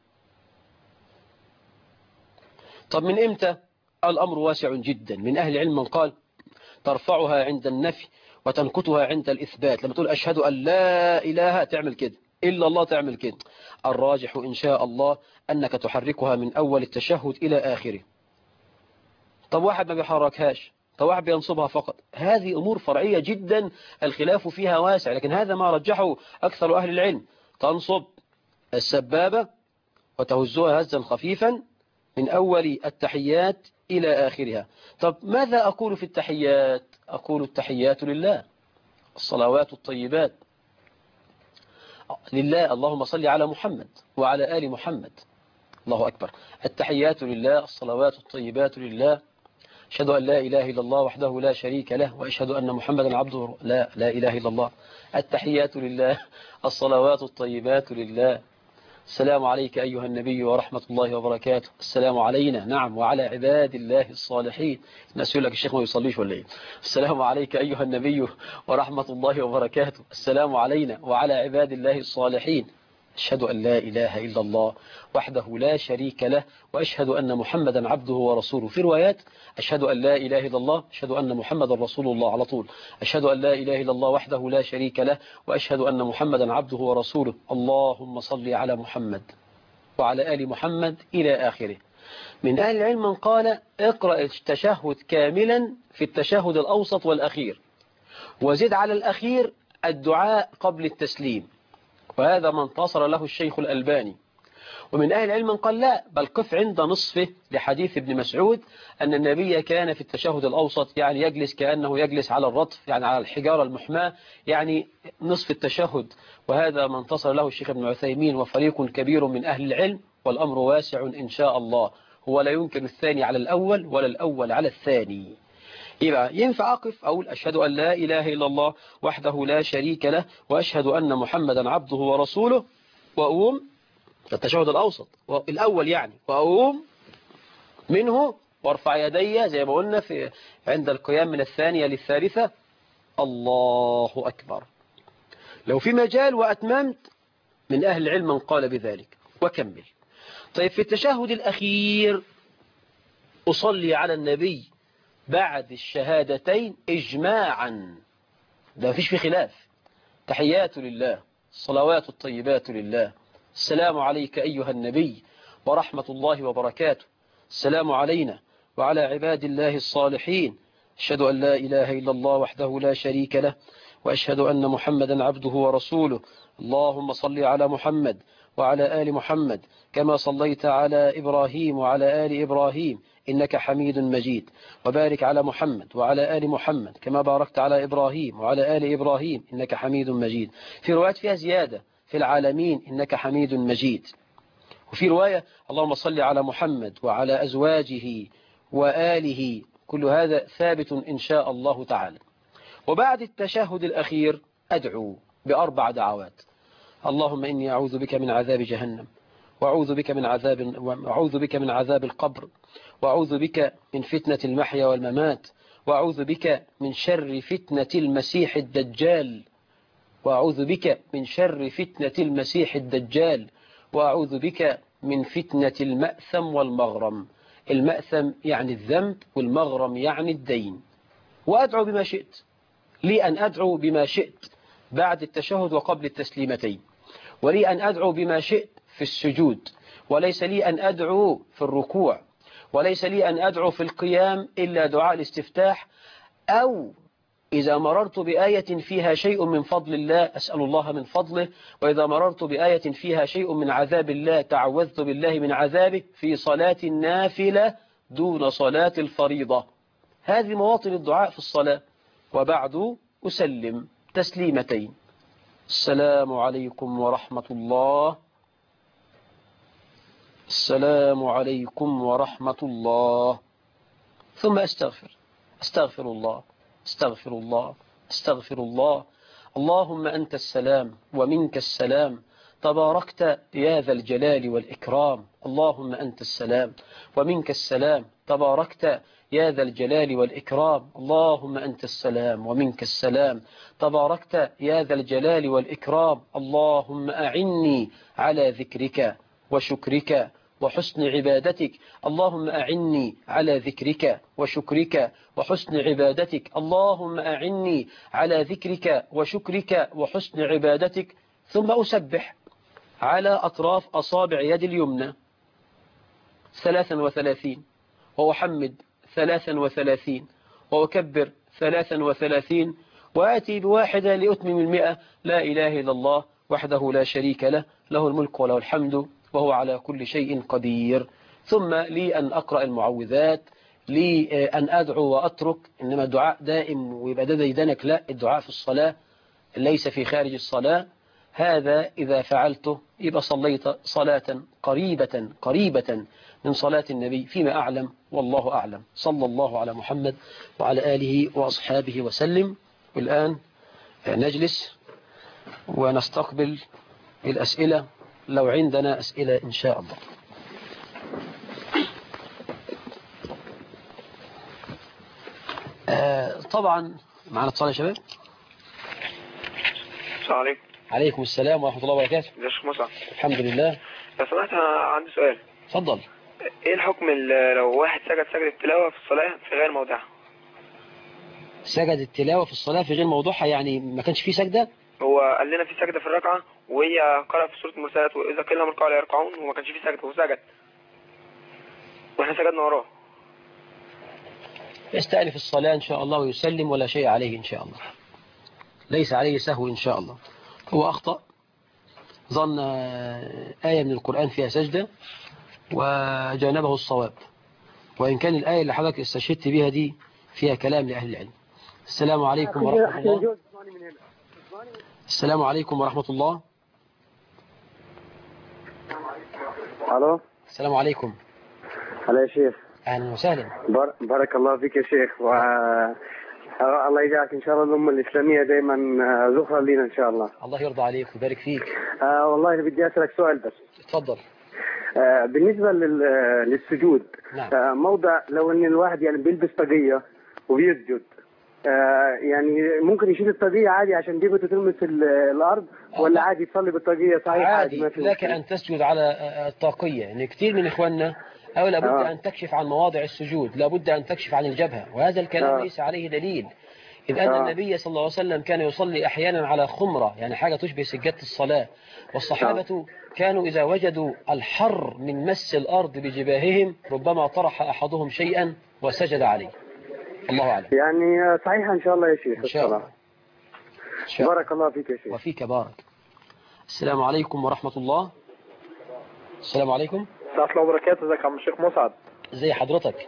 طب من إمتى؟ الأمر واسع جدا، من أهل العلم من قال ترفعها عند النفي وتنكتها عند الإثبات، لما تقول أشهد أن لا إله تعمل كده، إلا الله تعمل كده. الراجح إن شاء الله أنك تحركها من أول التشهد إلى آخره. طب واحد ما بيحركهاش، طب واحد بينصبها فقط، هذه أمور فرعية جدا الخلاف فيها واسع، لكن هذا ما رجحه أكثر أهل العلم. تنصب السبابة وتهزها هزا خفيفا من أول التحيات إلى آخرها. طب ماذا أقول في التحيات؟ أقول التحيات لله، الصلوات الطيبات لله، اللهم صل على محمد وعلى آل محمد، الله أكبر. التحيات لله، الصلوات الطيبات لله، أشهد أن لا إله إلا الله وحده لا شريك له وأشهد أن محمدا عبده، لا إله إلا الله. التحيات لله، الصلوات الطيبات لله. السلام عليك أيها النبي ورحمة الله وبركاته. السلام علينا نعم وعلى عباد الله الصالحين. الناس يقول لك الشيخ ما يصليش ولا ايه؟ السلام عليك أيها النبي ورحمة الله وبركاته. السلام علينا وعلى عباد الله الصالحين. أشهد أن لا إله إلا الله وحده لا شريك له وأشهد أن محمدا عبده ورسوله. في روايات أشهد أن لا إله إلا الله، أشهد أن محمدا رسول الله على طول. أشهد أن لا إله إلا الله وحده لا شريك له وأشهد أن محمدا عبده ورسوله. اللهم صل على محمد وعلى آل محمد إلى آخره. من أهل العلم من قال اقرأ التشهد كاملا في التشهد الأوسط والأخير، وزد على الأخير الدعاء قبل التسليم، وهذا ما انتصر له الشيخ الألباني. ومن أهل العلم من قال لا، بل قف عند نصفه لحديث ابن مسعود أن النبي كان في التشهد الأوسط يعني يجلس كأنه يجلس على الرطف، يعني على الحجارة المحماة، يعني نصف التشهد. وهذا ما انتصر له الشيخ ابن عثيمين وفريق كبير من أهل العلم، والأمر واسع إن شاء الله. هو لا يمكن الثاني على الأول ولا الأول على الثاني. يبقى ينفع أقف أقول أشهد أن لا إله إلا الله وحده لا شريك له وأشهد أن محمدا عبده ورسوله، وأقوم التشهد الأوسط الأول يعني، وأقوم منه وارفع يدي زي ما قلنا في عند القيام من الثانية للثالثة الله أكبر. لو في مجال وأتممت من أهل العلم من قال بذلك وكمل. طيب في التشهد الأخير أصلي على النبي بعد الشهادتين إجماعا، ده مفيش في خلاف. تحيات لله، الصلوات الطيبات لله، السلام عليك أيها النبي ورحمة الله وبركاته، السلام علينا وعلى عباد الله الصالحين، أشهد أن لا إله إلا الله وحده لا شريك له وأشهد أن محمدا عبده ورسوله، اللهم صل على محمد وعلى آل محمد كما صليت على إبراهيم وعلى آل إبراهيم إنك حميد مجيد، وبارك على محمد وعلى آل محمد كما باركت على إبراهيم وعلى آل إبراهيم إنك حميد مجيد. في روايات فيها زيادة في العالمين إنك حميد مجيد. وفي رواية اللهم صل على محمد وعلى أزواجه وآله، كل هذا ثابت إن شاء الله تعالى. وبعد التشهد الأخير أدعو بأربع دعوات: اللهم إني أعوذ بك من عذاب جهنم، وأعوذ بك من عذاب القبر، وأعوذ بك من فتنة المحيا والممات، وأعوذ بك من شر فتنة المسيح الدجال، وأعوذ بك من شر فتنة المسيح الدجال، وأعوذ بك من فتنة المأثم والمغرم. المأثم يعني الذنب، والمغرم يعني الدين. وأدعو بما شئت، لي أن أدعو بما شئت بعد التشهد وقبل التسليمتين، ولي أن أدعو بما شئت في السجود، وليس لي أن أدعو في الركوع، وليس لي أن أدعو في القيام إلا دعاء الاستفتاح، أو إذا مررت بآية فيها شيء من فضل الله أسأل الله من فضله، وإذا مررت بآية فيها شيء من عذاب الله تعوذت بالله من عذابه في صلاة النافلة دون صلاة الفريضة. هذه مواطن الدعاء في الصلاة. وبعد أسلم تسليمتين: السلام عليكم ورحمة الله، السلام عليكم ورحمة الله، ثم أستغفر الله، استغفر الله، استغفر الله، اللهم أنت السلام ومنك السلام، تباركت يا ذا الجلال والإكرام، اللهم أنت السلام ومنك السلام، تباركت يا ذا الجلال والإكرام، اللهم أنت السلام ومنك السلام، تباركت يا ذا الجلال والإكرام، اللهم أعني على ذكرك وشكرك وحسن عبادتك، اللهم أعني على ذكرك وشكرك وحسن عبادتك، اللهم أعني على ذكرك وشكرك وحسن عبادتك. ثم أسبح على أطراف أصابع يد اليمنى 33، وأحمد 33، وأكبر 33، وآتي بواحدة لأتمم 100: لا إله إلا الله وحده لا شريك له، له الملك وله الحمد وهو على كل شيء قدير. ثم لي أن أقرأ المعوذات، لي أن أدعو وأترك، إنما الدعاء دائم ويبقى ده ديدنك، لا، الدعاء في الصلاة ليس في خارج الصلاة. هذا إذا فعلته يبقى صليت صلاة قريبة من صلاة النبي فيما أعلم، والله أعلم. صلى الله على محمد وعلى آله وأصحابه وسلم. والآن نجلس ونستقبل الأسئلة لو عندنا أسئلة إن شاء الله. طبعا معنا اتصال يا شباب. السلام عليكم. عليكم السلام ورحمة الله وبركاته. ازيك يا شيخ مصعب؟ الحمد لله. لو سمحت انا عندي سؤال. اتفضل. ايه الحكم لو واحد سجد سجدة تلاوة في الصلاة في غير موضعها؟ سجد التلاوة في الصلاة في غير موضوعها يعني ما كانش فيه سجدة؟ هو قال لنا في سجدة في الركعة، وهي قرأ في سورة المرسلات وإذا قيل لهم اركعوا لا يركعون، وما كانش فيه سجدة وسجد واحنا سجدنا وراه. يستأنف الصلاة إن شاء الله ويسلم ولا شيء عليه إن شاء الله، ليس عليه سهو إن شاء الله. هو أخطأ ظن آية من القرآن فيها سجدة وجانبه الصواب، وإن كان الآية اللي حضرتك استشهدت بها دي فيها كلام لأهل العلم. السلام عليكم ورحمة الله. السلام عليكم ورحمة الله. الو. السلام عليكم. هلا يا شيخ. أهلا وسهلا. بارك الله فيك يا شيخ، الله يجعلك ان شاء الله الامه الاسلاميه دائما ذخرا لنا ان شاء الله. الله يرضى عليك ويبارك فيك. والله انا بدي اسالك سؤال بس. اتفضل. بالنسبه للسجود. نعم. موضع لو ان الواحد يعني بيلبس طاقيه وبيسجد، يعني ممكن يشيل الطاقيه عادي عشان دي بتلمس الارض، ولا عادي يصلي بالطاقيه صحيح عادي؟ ما في لك أن تسجد على الطاقية، يعني كثير من إخواننا أو لابد أن تكشف عن مواضع السجود، لابد أن تكشف عن الجبهة، وهذا الكلام ليس عليه دليل، إذ أن النبي صلى الله عليه وسلم كان يصلي أحيانا على خمرة، يعني حاجة تشبه سجادة الصلاة، والصحابة كانوا إذا وجدوا الحر من مس الأرض بجباههم ربما طرح أحدهم شيئا وسجد عليه. الله أعلم. يعني صحيح إن شاء الله يا شيخ. إن شاء الله. بارك الله فيك يا شيخ. وفيك بارك. السلام عليكم ورحمة الله. السلام عليكم. السلام الله وبركاته. ازيك يا عم الشيخ مسعد؟ ازي حضرتك؟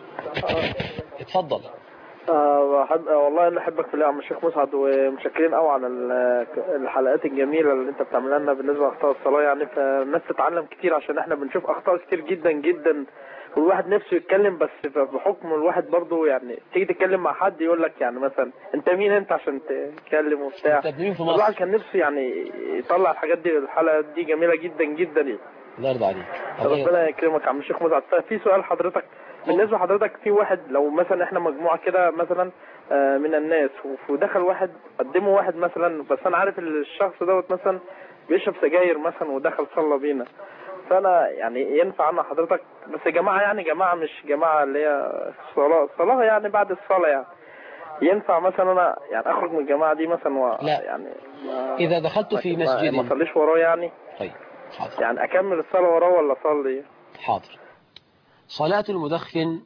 اتفضل. والله انا احبك في الله يا عم الشيخ مسعد، ومشكرين قوي على الحلقات الجميله اللي انت بتعملها لنا بالنسبه لاخطاء الصلاه، يعني فالناس تتعلم كتير عشان احنا بنشوف اخطاء كتير جدا جدا، والواحد نفسه يتكلم بس بحكم الواحد برضه يعني تيجي تتكلم مع حد يقول لك يعني مثلا انت مين انت عشان تتكلم وبتاع. الواحد كان نفسه يعني يطلع الحاجات دي، الحلقه دي جميله جدا جدا يعني. الله يرضى عليك. ربنا يكرمك يا عم الشيخ مسعد. في سؤال حضرتك، بالنسبه لحضرتك في واحد لو مثلا احنا مجموعه كده مثلا من الناس، ودخل واحد قدمه واحد مثلا، بس انا عارف الشخص دوت مثلا بيشرب سجاير مثلا ودخل صلى بينا، فانا يعني ينفع عنا حضرتك بس جماعه، يعني جماعه مش جماعه اللي هي صلاه يعني بعد الصلاه، يعني ينفع مثلا انا يعني اخرج من الجماعه دي مثلا لا. يعني اذا دخلت في مسجد ما اصليش وراه يعني؟ طيب حاضر. يعني اكمل الصلاه وراه ولا اصلي؟ حاضر. صلاة المدخن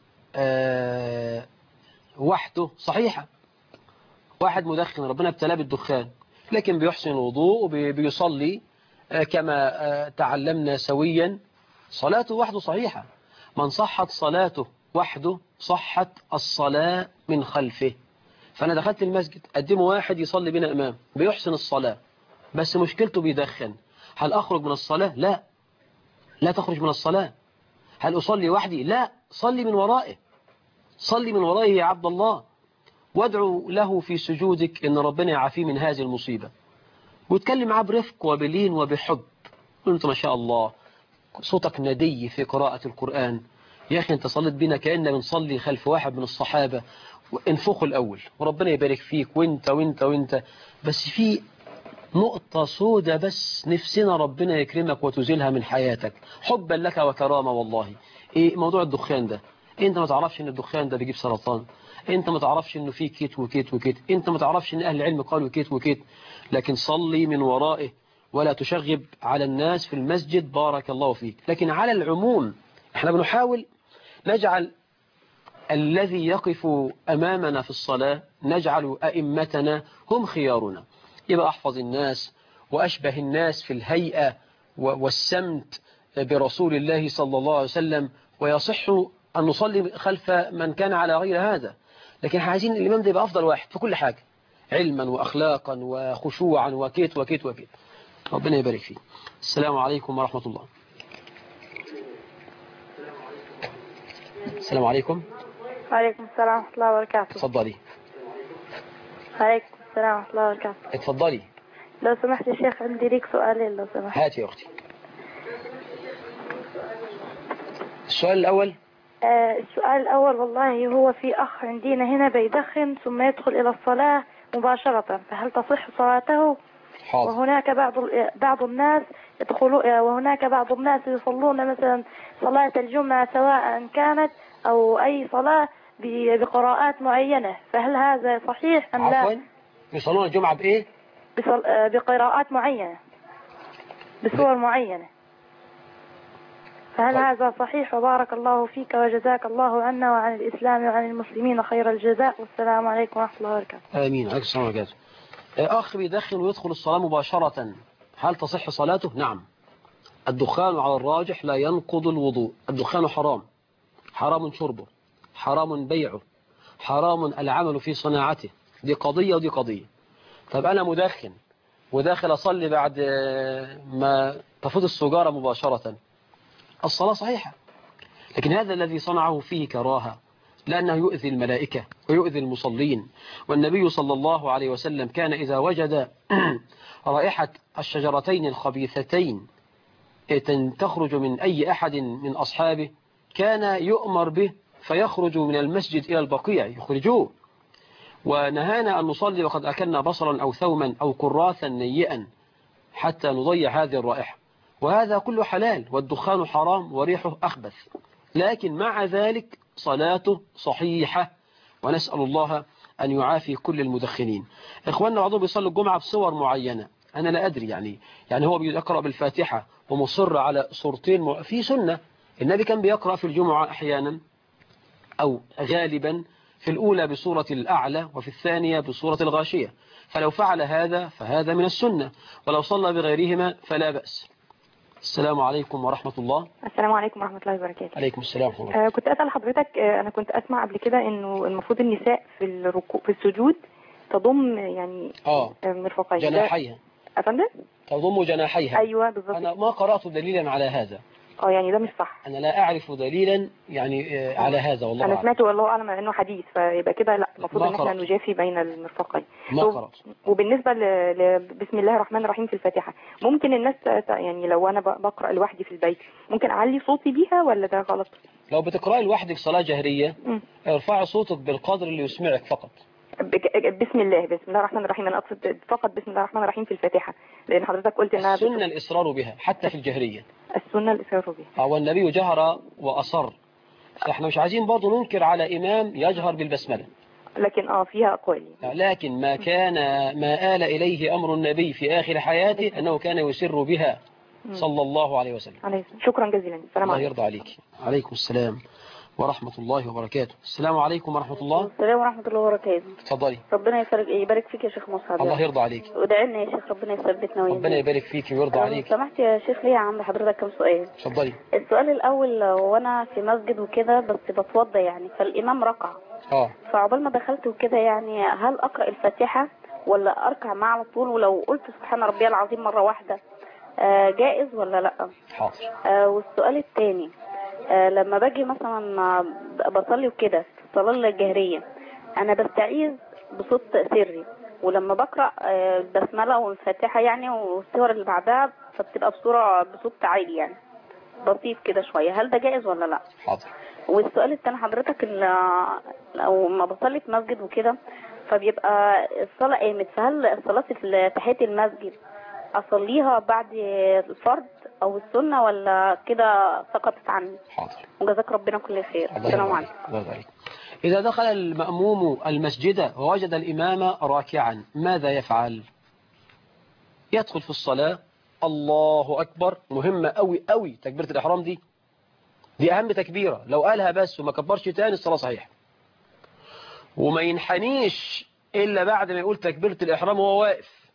وحده صحيحة. واحد مدخن ربنا ابتلاه بالدخان لكن بيحسن الوضوء وبيصلي كما تعلمنا سويا، صلاته وحده صحيحة. من صحت صلاته وحده صحت الصلاة من خلفه. فأنا دخلت المسجد قدمه واحد يصلي بنا إمام بيحسن الصلاة بس مشكلته بيدخن، هل أخرج من الصلاة؟ لا، لا تخرج من الصلاة. هل أصلي وحدي؟ لا، صلي من ورائه، صلي من ورائه يا عبد الله، وادعو له في سجودك إن ربنا يعافيه من هذه المصيبة، واتكلم معاه برفق وبلين وبحب. أنت ما شاء الله صوتك ندي في قراءة القرآن، يا أخي أنت صليت بنا كأننا بنصلي خلف واحد من الصحابة، انفخوا الأول وربنا يبارك فيك وانت وانت وانت. بس في نقطة سودة بس نفسنا ربنا يكرمك وتزيلها من حياتك حبا لك وكرامة. والله ايه موضوع الدخان ده؟ انت ما تعرفش ان الدخان ده بيجيب سرطان؟ انت ما تعرفش انه فيه كيت وكيت وكيت؟ انت ما تعرفش ان اهل العلم قالوا كيت وكيت؟ لكن صلي من ورائه ولا تشغب على الناس في المسجد بارك الله فيك. لكن على العموم احنا بنحاول نجعل الذي يقف أمامنا في الصلاة نجعل أئمتنا هم خيارنا، يبقى أحفظ الناس وأشبه الناس في الهيئة والسمت برسول الله صلى الله عليه وسلم، ويصح أن نصلي خلف من كان على غير هذا. لكن عايزين الإمام ده يبقى أفضل واحد في كل حاجة، علما وأخلاقا وخشوعا وكيت وكيت وكيت. ربنا يبارك فيه. السلام عليكم ورحمة الله. السلام عليكم. وعليكم السلام ورحمة الله وبركاته. اتفضلي. وعليكم السلام ورحمة الله وبركاته. اتفضلي. لو سمحت يا شيخ عندي ليك سؤالين لو سمحت. هات يا أختي. السؤال الأول. السؤال الأول والله هو في أخ عندنا هنا بيدخن ثم يدخل إلى الصلاة مباشرة، فهل تصح صلاته؟ حاضر. وهناك بعض الناس وهناك بعض الناس يصلون مثلا صلاة الجمعة سواء كانت أو أي صلاة بقراءات معينة، فهل هذا صحيح أم لا؟ عفوا، يصلون الجمعة بإيه؟ بقراءات معينة بصور معينة، فهل هذا صحيح؟ وبارك الله فيك وجزاك الله عنا وعن الإسلام وعن المسلمين خير الجزاء، والسلام عليكم ورحمة الله وبركاته. آمين. عليكم السلام وبركاته. أخ بيدخن ويدخل الصلاة مباشرة، هل تصح صلاته؟ نعم. الدخان على الراجح لا ينقض الوضوء. الدخان حرام، حرام شربه، حرام بيعه، حرام العمل في صناعته. دي قضية ودي قضية. طب أنا مدخن وداخل أصلي بعد ما تفوت السجارة مباشرة، الصلاة صحيحة، لكن هذا الذي صنعه فيه كراهة، لأنه يؤذي الملائكة ويؤذي المصلين. والنبي صلى الله عليه وسلم كان إذا وجد رائحة الشجرتين الخبيثتين تخرج من أي أحد من أصحابه كان يؤمر به فيخرج من المسجد إلى البقيع، يخرجوه. ونهانا أن نصلي وقد أكلنا بصرا أو ثوما أو كراثا نيئا حتى نضيع هذه الرائحة. وهذا كله حلال، والدخان حرام وريحه أخبث، لكن مع ذلك صلاته صحيحة، ونسأل الله أن يعافي كل المدخنين. إخواننا بعضهم بيصلوا الجمعة بصور معينة، أنا لا أدري يعني هو بيقرأ بالفاتحة ومصر على صورتين في سنة. النبي كان بيقرأ في الجمعة أحيانا أو غالبا في الأولى بصورة الأعلى وفي الثانية بصورة الغاشية، فلو فعل هذا فهذا من السنة، ولو صلى بغيرهما فلا بأس. السلام عليكم ورحمة الله. السلام عليكم ورحمة الله وبركاته. عليكم السلام ورحمة الله. كنت أسأل حضرتك، أنا كنت أسمع قبل كده إنه المفروض النساء في الركوع في السجود تضم يعني مرفقين جناحيها. أفندم؟ تضم جناحيها. أيوة بالضبط. أنا ما قرأت دليلا على هذا. يعني ده مش صح. أنا لا أعرف دليلا يعني على هذا والله. أنا سمعته والله أعلم إنه حديث، فيبقى كده لا، المفروض إن احنا نجافي بين المرفقين. ما قرأت. وبالنسبة بسم الله الرحمن الرحيم في الفاتحة، ممكن الناس يعني لو أنا بقرأ لوحدي في البيت ممكن أعلي صوتي بيها ولا ده غلط؟ لو بتقرأي لوحدك صلاة جهرية ارفعي صوتك بالقدر اللي يسمعك فقط. بسم الله الرحمن الرحيم. أنا أقصد فقط بسم الله الرحمن الرحيم في الفاتحة، لأن حضرتك قلت إنها السنة الإصرار بها حتى في الجهرية. السنة الإصرار بها. والنبي جهر وأصر، فإحنا مش عايزين برضو ننكر على إمام يجهر بالبسملة، لكن فيها أقوال. لكن ما آل إليه أمر النبي في آخر حياته أنه كان يسر بها صلى الله عليه وسلم. شكرا جزيلا. السلام عليكم. الله يرضى عليك. عليكم السلام ورحمة الله وبركاته. السلام عليكم ورحمة الله. السلام ورحمة الله وبركاته. اتفضلي. ربنا يبارك فيك يا شيخ مصعب. الله يرضى عليك. ودعي لنا يا شيخ ربنا يثبتنا ويهدينا. ربنا يبارك فيك ويرضى عليك. سمحت يا شيخ، ليا عند حضرتك كم سؤال. اتفضلي. السؤال الأول، وانا في مسجد وكده بس بتوضى يعني، فالإمام ركع. فعقبال ما دخلت وكده يعني، هل أقرأ الفاتحة ولا أركع معه على طول؟ ولو قلت سبحان ربي العظيم مرة واحدة جائز ولا لا؟ حاضر. والسؤال الثاني، لما باجي مثلا بصلي وكده في الصلاة الجهرية انا بستعيذ بصوت سري، ولما بقرأ البسملة والفاتحة يعني والسور اللي بعدها فبتبقى بصوت عالي يعني بسيط كده شوية، هل ده جائز ولا لا؟ حاضر. والسؤال الثاني حضرتك، لو ما بصلي في مسجد وكده فبيبقى الصلاة قامت، فهل صلاة تحية المسجد أصليها بعد الفرض أو السنة ولا كده سقطت عني؟ حاضر. وجزاك ربنا كل خير. السلام عليكم. الله عليك. إذا دخل المأموم المسجد ووجد الإمام راكعا ماذا يفعل؟ يدخل في الصلاة الله أكبر. مهمة أوي أوي تكبيرة الإحرام دي أهم تكبيرة، لو قالها بس وما كبرش تاني الصلاة صحيحة. وما ينحنيش إلا بعد ما يقول تكبيرة الإحرام وهو واقف.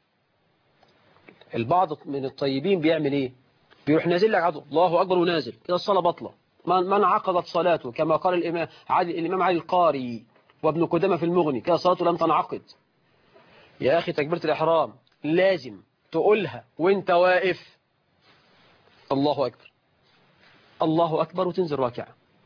البعض من الطيبين بيعمل إيه؟ بيروح نازل لك عدو الله أكبر ونازل كده الصلاة بطلة، من عقدت صلاته كما قال الإمام علي القاري وابن قدامة في المغني، كده صلاته لم تنعقد. يا أخي تكبيرة الإحرام لازم تقولها وانت واقف الله أكبر الله أكبر وتنزل راكعة،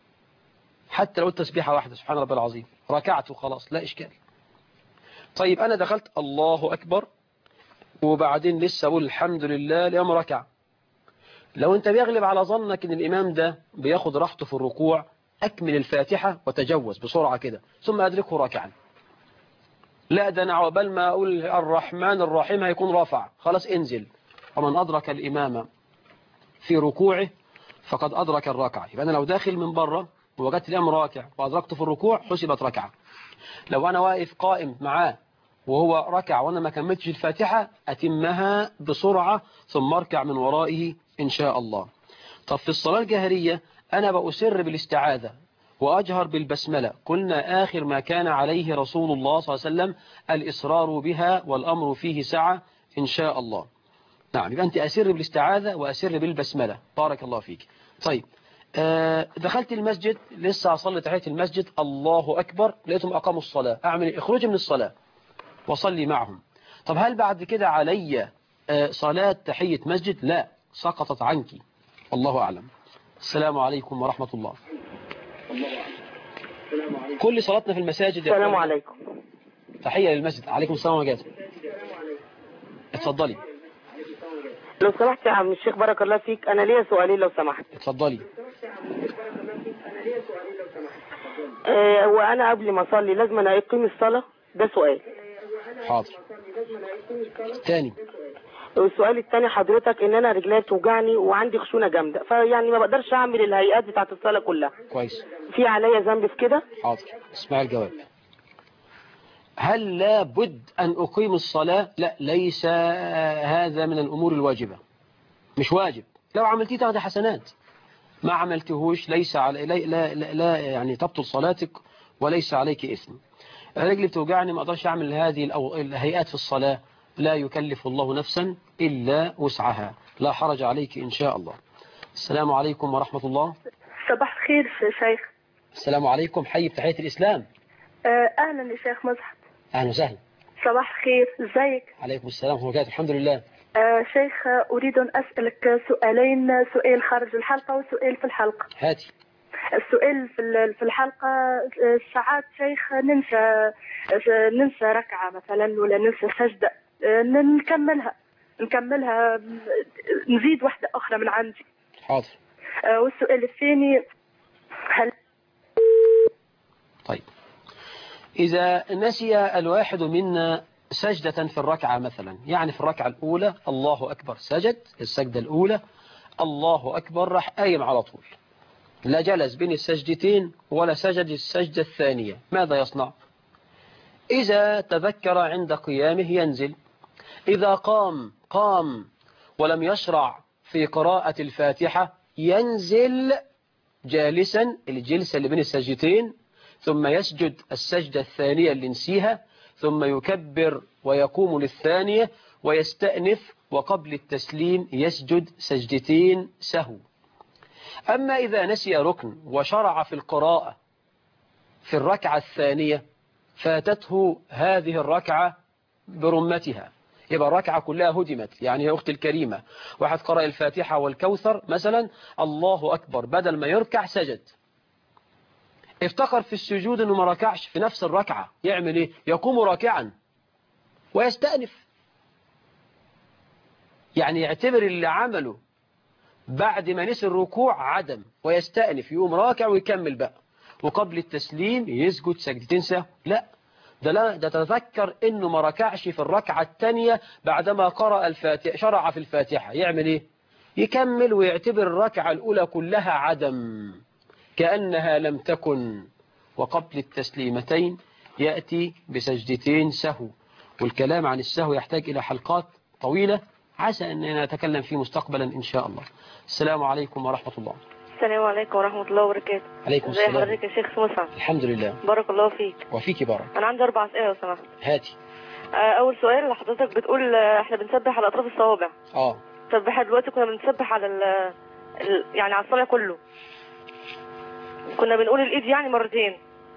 حتى لو التسبيحة واحدة سبحان ربي العظيم ركعت وخلاص لا إشكال. طيب أنا دخلت الله أكبر وبعدين لسه أقول الحمد لله ليوم ركع. لو أنت بيغلب على ظنك إن الإمام ده بياخد راحته في الركوع أكمل الفاتحة وتجوز بسرعة كده ثم أدركه راكعا. لا ده أنا عقبال ما أقول الرحمن الرحيم هيكون رافع، خلاص انزل. ومن أدرك الإمام في ركوعه فقد أدرك الركعة. يبقى أنا لو داخل من بره ووجدت الإمام راكع وأدركته في الركوع حسبت ركعة. لو أنا واقف قائم معاه وهو ركع وأنا ما كملتش الفاتحة أتمها بسرعة ثم أركع من ورائه إن شاء الله. طب في الصلاة الجهرية أنا بأسر بالاستعاذة وأجهر بالبسملة. قلنا آخر ما كان عليه رسول الله صلى الله عليه وسلم الإصرار بها والأمر فيه سعة إن شاء الله. نعم، يبقى أنت أسر بالاستعاذة وأسر بالبسملة. بارك الله فيك. طيب دخلت المسجد، لسه أصلي تحية المسجد، الله أكبر، لقيتهم أقاموا الصلاة، أعمل إيه؟ اخرجي من الصلاة وصلي معهم. طب هل بعد كده علي صلاة تحية مسجد؟ لا، سقطت عنك، الله أعلم. السلام عليكم ورحمة الله. كل صلاتنا في المساجد. السلام عليكم. تحية للمسجد. عليكم السلام ورحمة الله. اتفضلي. لو سمحت يا عم الشيخ بارك الله فيك، أنا ليا سؤالين لو سمحت. اتفضلي. وأنا قبل ما أصلي لازم أنا أقيم الصلاة؟ ده سؤال. حاضر. تاني. والسؤال الثاني حضرتك ان انا رجلي بتوجعني وعندي خشونه جامده، فيعني ما بقدرش اعمل الهيئات بتاعه الصلاه كلها. كويس. في عليا ذنب في كده؟ حاضر، اسمع الجواب. هل لا بد أن أقيم الصلاة؟ لا، ليس هذا من الأمور الواجبة، مش واجب. لو عملتيه تاخدي حسنات، ما عملتهوش ليس على لا يعني تبطل صلاتك وليس عليك إثم. رجلي بتوجعني ما أقدرش أعمل هذه الهيئات في الصلاة، لا يكلف الله نفسا إلا وسعها، لا حرج عليك إن شاء الله. السلام عليكم ورحمة الله. صباح الخير شيخ. السلام عليكم، حي بتحية الإسلام. أهلا يا شيخ مزحف. أهلا وسهلا. صباح الخير، ازيك؟ عليكم السلام ورحمة الله. الحمد لله. شيخ أريد أن أسألك سؤالين، سؤال خارج الحلقة وسؤال في الحلقة. هاتي. السؤال في الحلقة، ساعات شيخ ننسى ركعة مثلا ولا ننسى سجدة، نكملها نزيد واحدة أخرى من عندي. حاضر. والسؤال الثاني، هل طيب إذا نسي الواحد منا سجدة في الركعة مثلا، يعني في الركعة الأولى الله أكبر سجد السجدة الأولى، الله أكبر راح قايم على طول، لا جلس بين السجدتين ولا سجد السجدة الثانية، ماذا يصنع؟ إذا تذكر عند قيامه ينزل، إذا قام ولم يشرع في قراءة الفاتحة ينزل جالسا الجلسة اللي بين السجدتين، ثم يسجد السجدة الثانية اللي نسيها، ثم يكبر ويقوم للثانية ويستأنف، وقبل التسليم يسجد سجدتين سهو. أما إذا نسي ركن وشرع في القراءة في الركعة الثانية فاتته هذه الركعة برمتها، يبقى الركعة كلها هدمت. يعني يا أختي الكريمة، واحد قرأ الفاتحة والكوثر مثلا، الله أكبر، بدل ما يركع سجد، افتكر في السجود أنه ما ركعش في نفس الركعة، يعمل إيه؟ يقوم راكعا ويستأنف، يعني يعتبر اللي عمله بعد ما نسي الركوع عدم، ويستأنف، يقوم راكع ويكمل بقى، وقبل التسليم يسجد سجدتين سهو. لا، ده تذكر انه ما ركعش في الركعة الثانية بعدما قرأ الفاتحة، شرع في الفاتحة، يعمل ايه؟ يكمل ويعتبر الركعة الأولى كلها عدم كأنها لم تكن، وقبل التسليمتين يأتي بسجدتين سهو. والكلام عن السهو يحتاج إلى حلقات طويلة، عسى أننا نتكلم فيه مستقبلا إن شاء الله. السلام عليكم ورحمة الله. السلام عليكم ورحمة الله وبركاته. عليكم ازي السلام. حضرتك يا شيخ مسعد؟ الحمد لله. بارك الله فيك. وفيك بارك. أنا عندي 4 أسئلة لو سمحت. هاتي. أول سؤال، لحضرتك بتقول احنا بنسبح على أطراف الصوابع. سبحها دلوقتي، كنا بنسبح على يعني على الصلاة كله كنا بنقول الإيد يعني مرتين،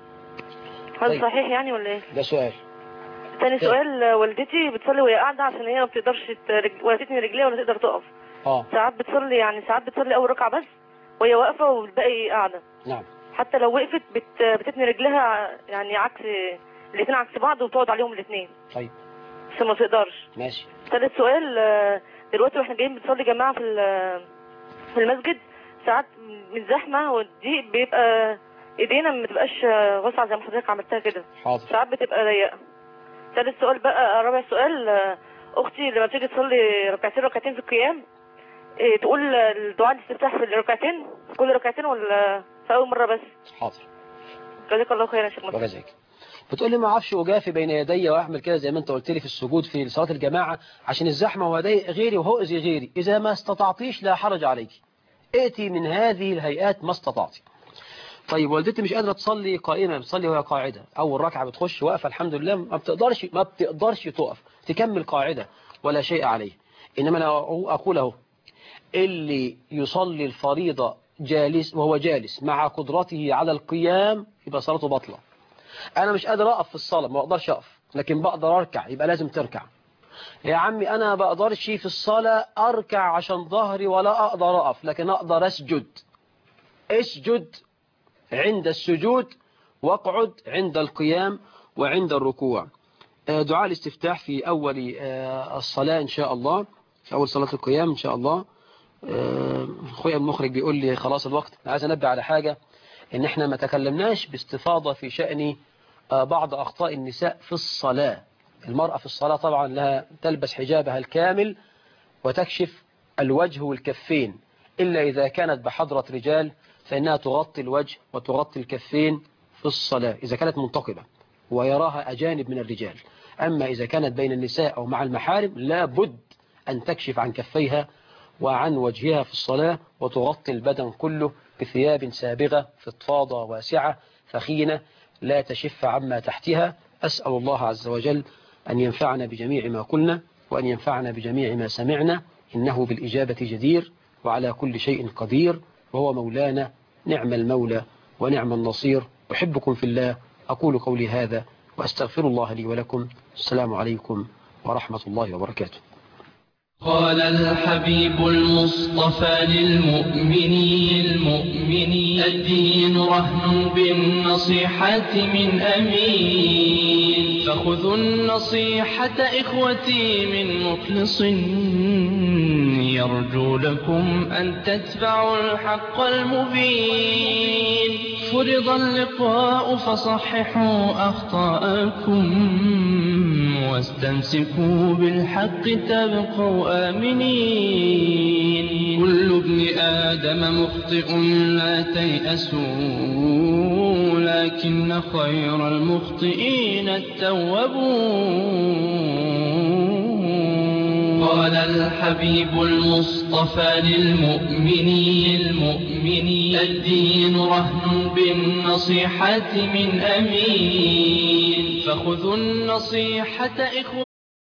هل طيب. صحيح يعني ولا إيه؟ ده سؤال. تاني سؤال، والدتي بتصلي وهي قاعدة عشان هي ما بتقدرش ولا تتني رجليها ولا تقدر تقف. ساعات بتصلي أول ركعة بس وهي واقفة والباقي قاعدة. نعم. حتى لو وقفت بتتني رجلها يعني عكس الاثنين، عكس بعض، وبتقعد عليهم الاثنين. طيب. بس ما تقدرش. ماشي. ثالث سؤال، دلوقتي واحنا جايين بنصلي جماعة في المسجد، ساعات من زحمة والضيق بيبقى ايدينا ما بتبقاش واسعة زي ما حضرتك عملتها كده. حاضر. ساعات بتبقى ضيقة. ثالث سؤال بقى، رابع سؤال، اختي لما بتيجي تصلي ركعتين في القيام، تقول الدعاء الاستفتاح في الركعتين، في كل ركعتين ولا في اول مرة بس؟ حاضر. جزاك الله خيرا يا شيخ مصطفى. وجزاك. بتقول لي ما اعرفش اجافي بين يدي واعمل كده زي ما انت قلت لي في السجود في صلاه الجماعه عشان الزحمه وهضايق غيري وهؤذي غيري. اذا ما استطعتيش لا حرج عليك، ائتي من هذه الهيئات ما استطعتي. طيب والدتي مش قادره تصلي قائمه، بتصلي وهي قاعده، اول ركعه بتخش واقفه الحمد لله، ما بتقدرش تقف، تكمل قاعده ولا شيء عليه. إنما أنا أقوله اللي يصلي الفريضة جالس وهو جالس مع قدرته على القيام يبقى صلاته باطلة. أنا مش قادر أقف في الصلاة، ما أقدرش أقف، لكن بقدر أركع، يبقى لازم تركع. يا عمي أنا بقدرش في الصلاة أركع عشان ظهري ولا أقدر أقف، لكن أقدر أسجد. اسجد عند السجود واقعد عند القيام وعند الركوع. دعاء الاستفتاح في أول الصلاة إن شاء الله، في أول صلاة القيام إن شاء الله. أخويا المخرج بيقول لي خلاص الوقت. عايز أنبه على حاجة، إن إحنا ما تكلمناش باستفاضة في شأن بعض أخطاء النساء في الصلاة. المرأة في الصلاة طبعا لها تلبس حجابها الكامل وتكشف الوجه والكفين، إلا إذا كانت بحضرة رجال فإنها تغطي الوجه وتغطي الكفين في الصلاة إذا كانت منتقبة ويراها أجانب من الرجال. أما إذا كانت بين النساء أو مع المحارم لا بد أن تكشف عن كفيها وعن وجهها في الصلاة، وتغطي البدن كله بثياب سابغة فضفاضة واسعة ثخينة لا تشف عما تحتها. أسأل الله عز وجل أن ينفعنا بجميع ما قلنا، وأن ينفعنا بجميع ما سمعنا، إنه بالإجابة جدير وعلى كل شيء قدير، وهو مولانا نعم المولى ونعم النصير. أحبكم في الله، أقول قولي هذا وأستغفر الله لي ولكم. السلام عليكم ورحمة الله وبركاته. قال الحبيب المصطفى للمؤمنين الدين رهن بالنصيحة من أمين، فخذوا النصيحة إخوتي من مخلص يرجو لكم أن تتبعوا الحق المبين. فرض اللقاء فصححوا أخطاءكم واستمسكوا بالحق تبقوا آمنين. كل ابن آدم مخطئ لا تيأسوا، لكن خير المخطئين التوابون. قال الحبيب المصطفى للمؤمنين الدين رهن بالنصيحة من أمين، فخذوا النصيحة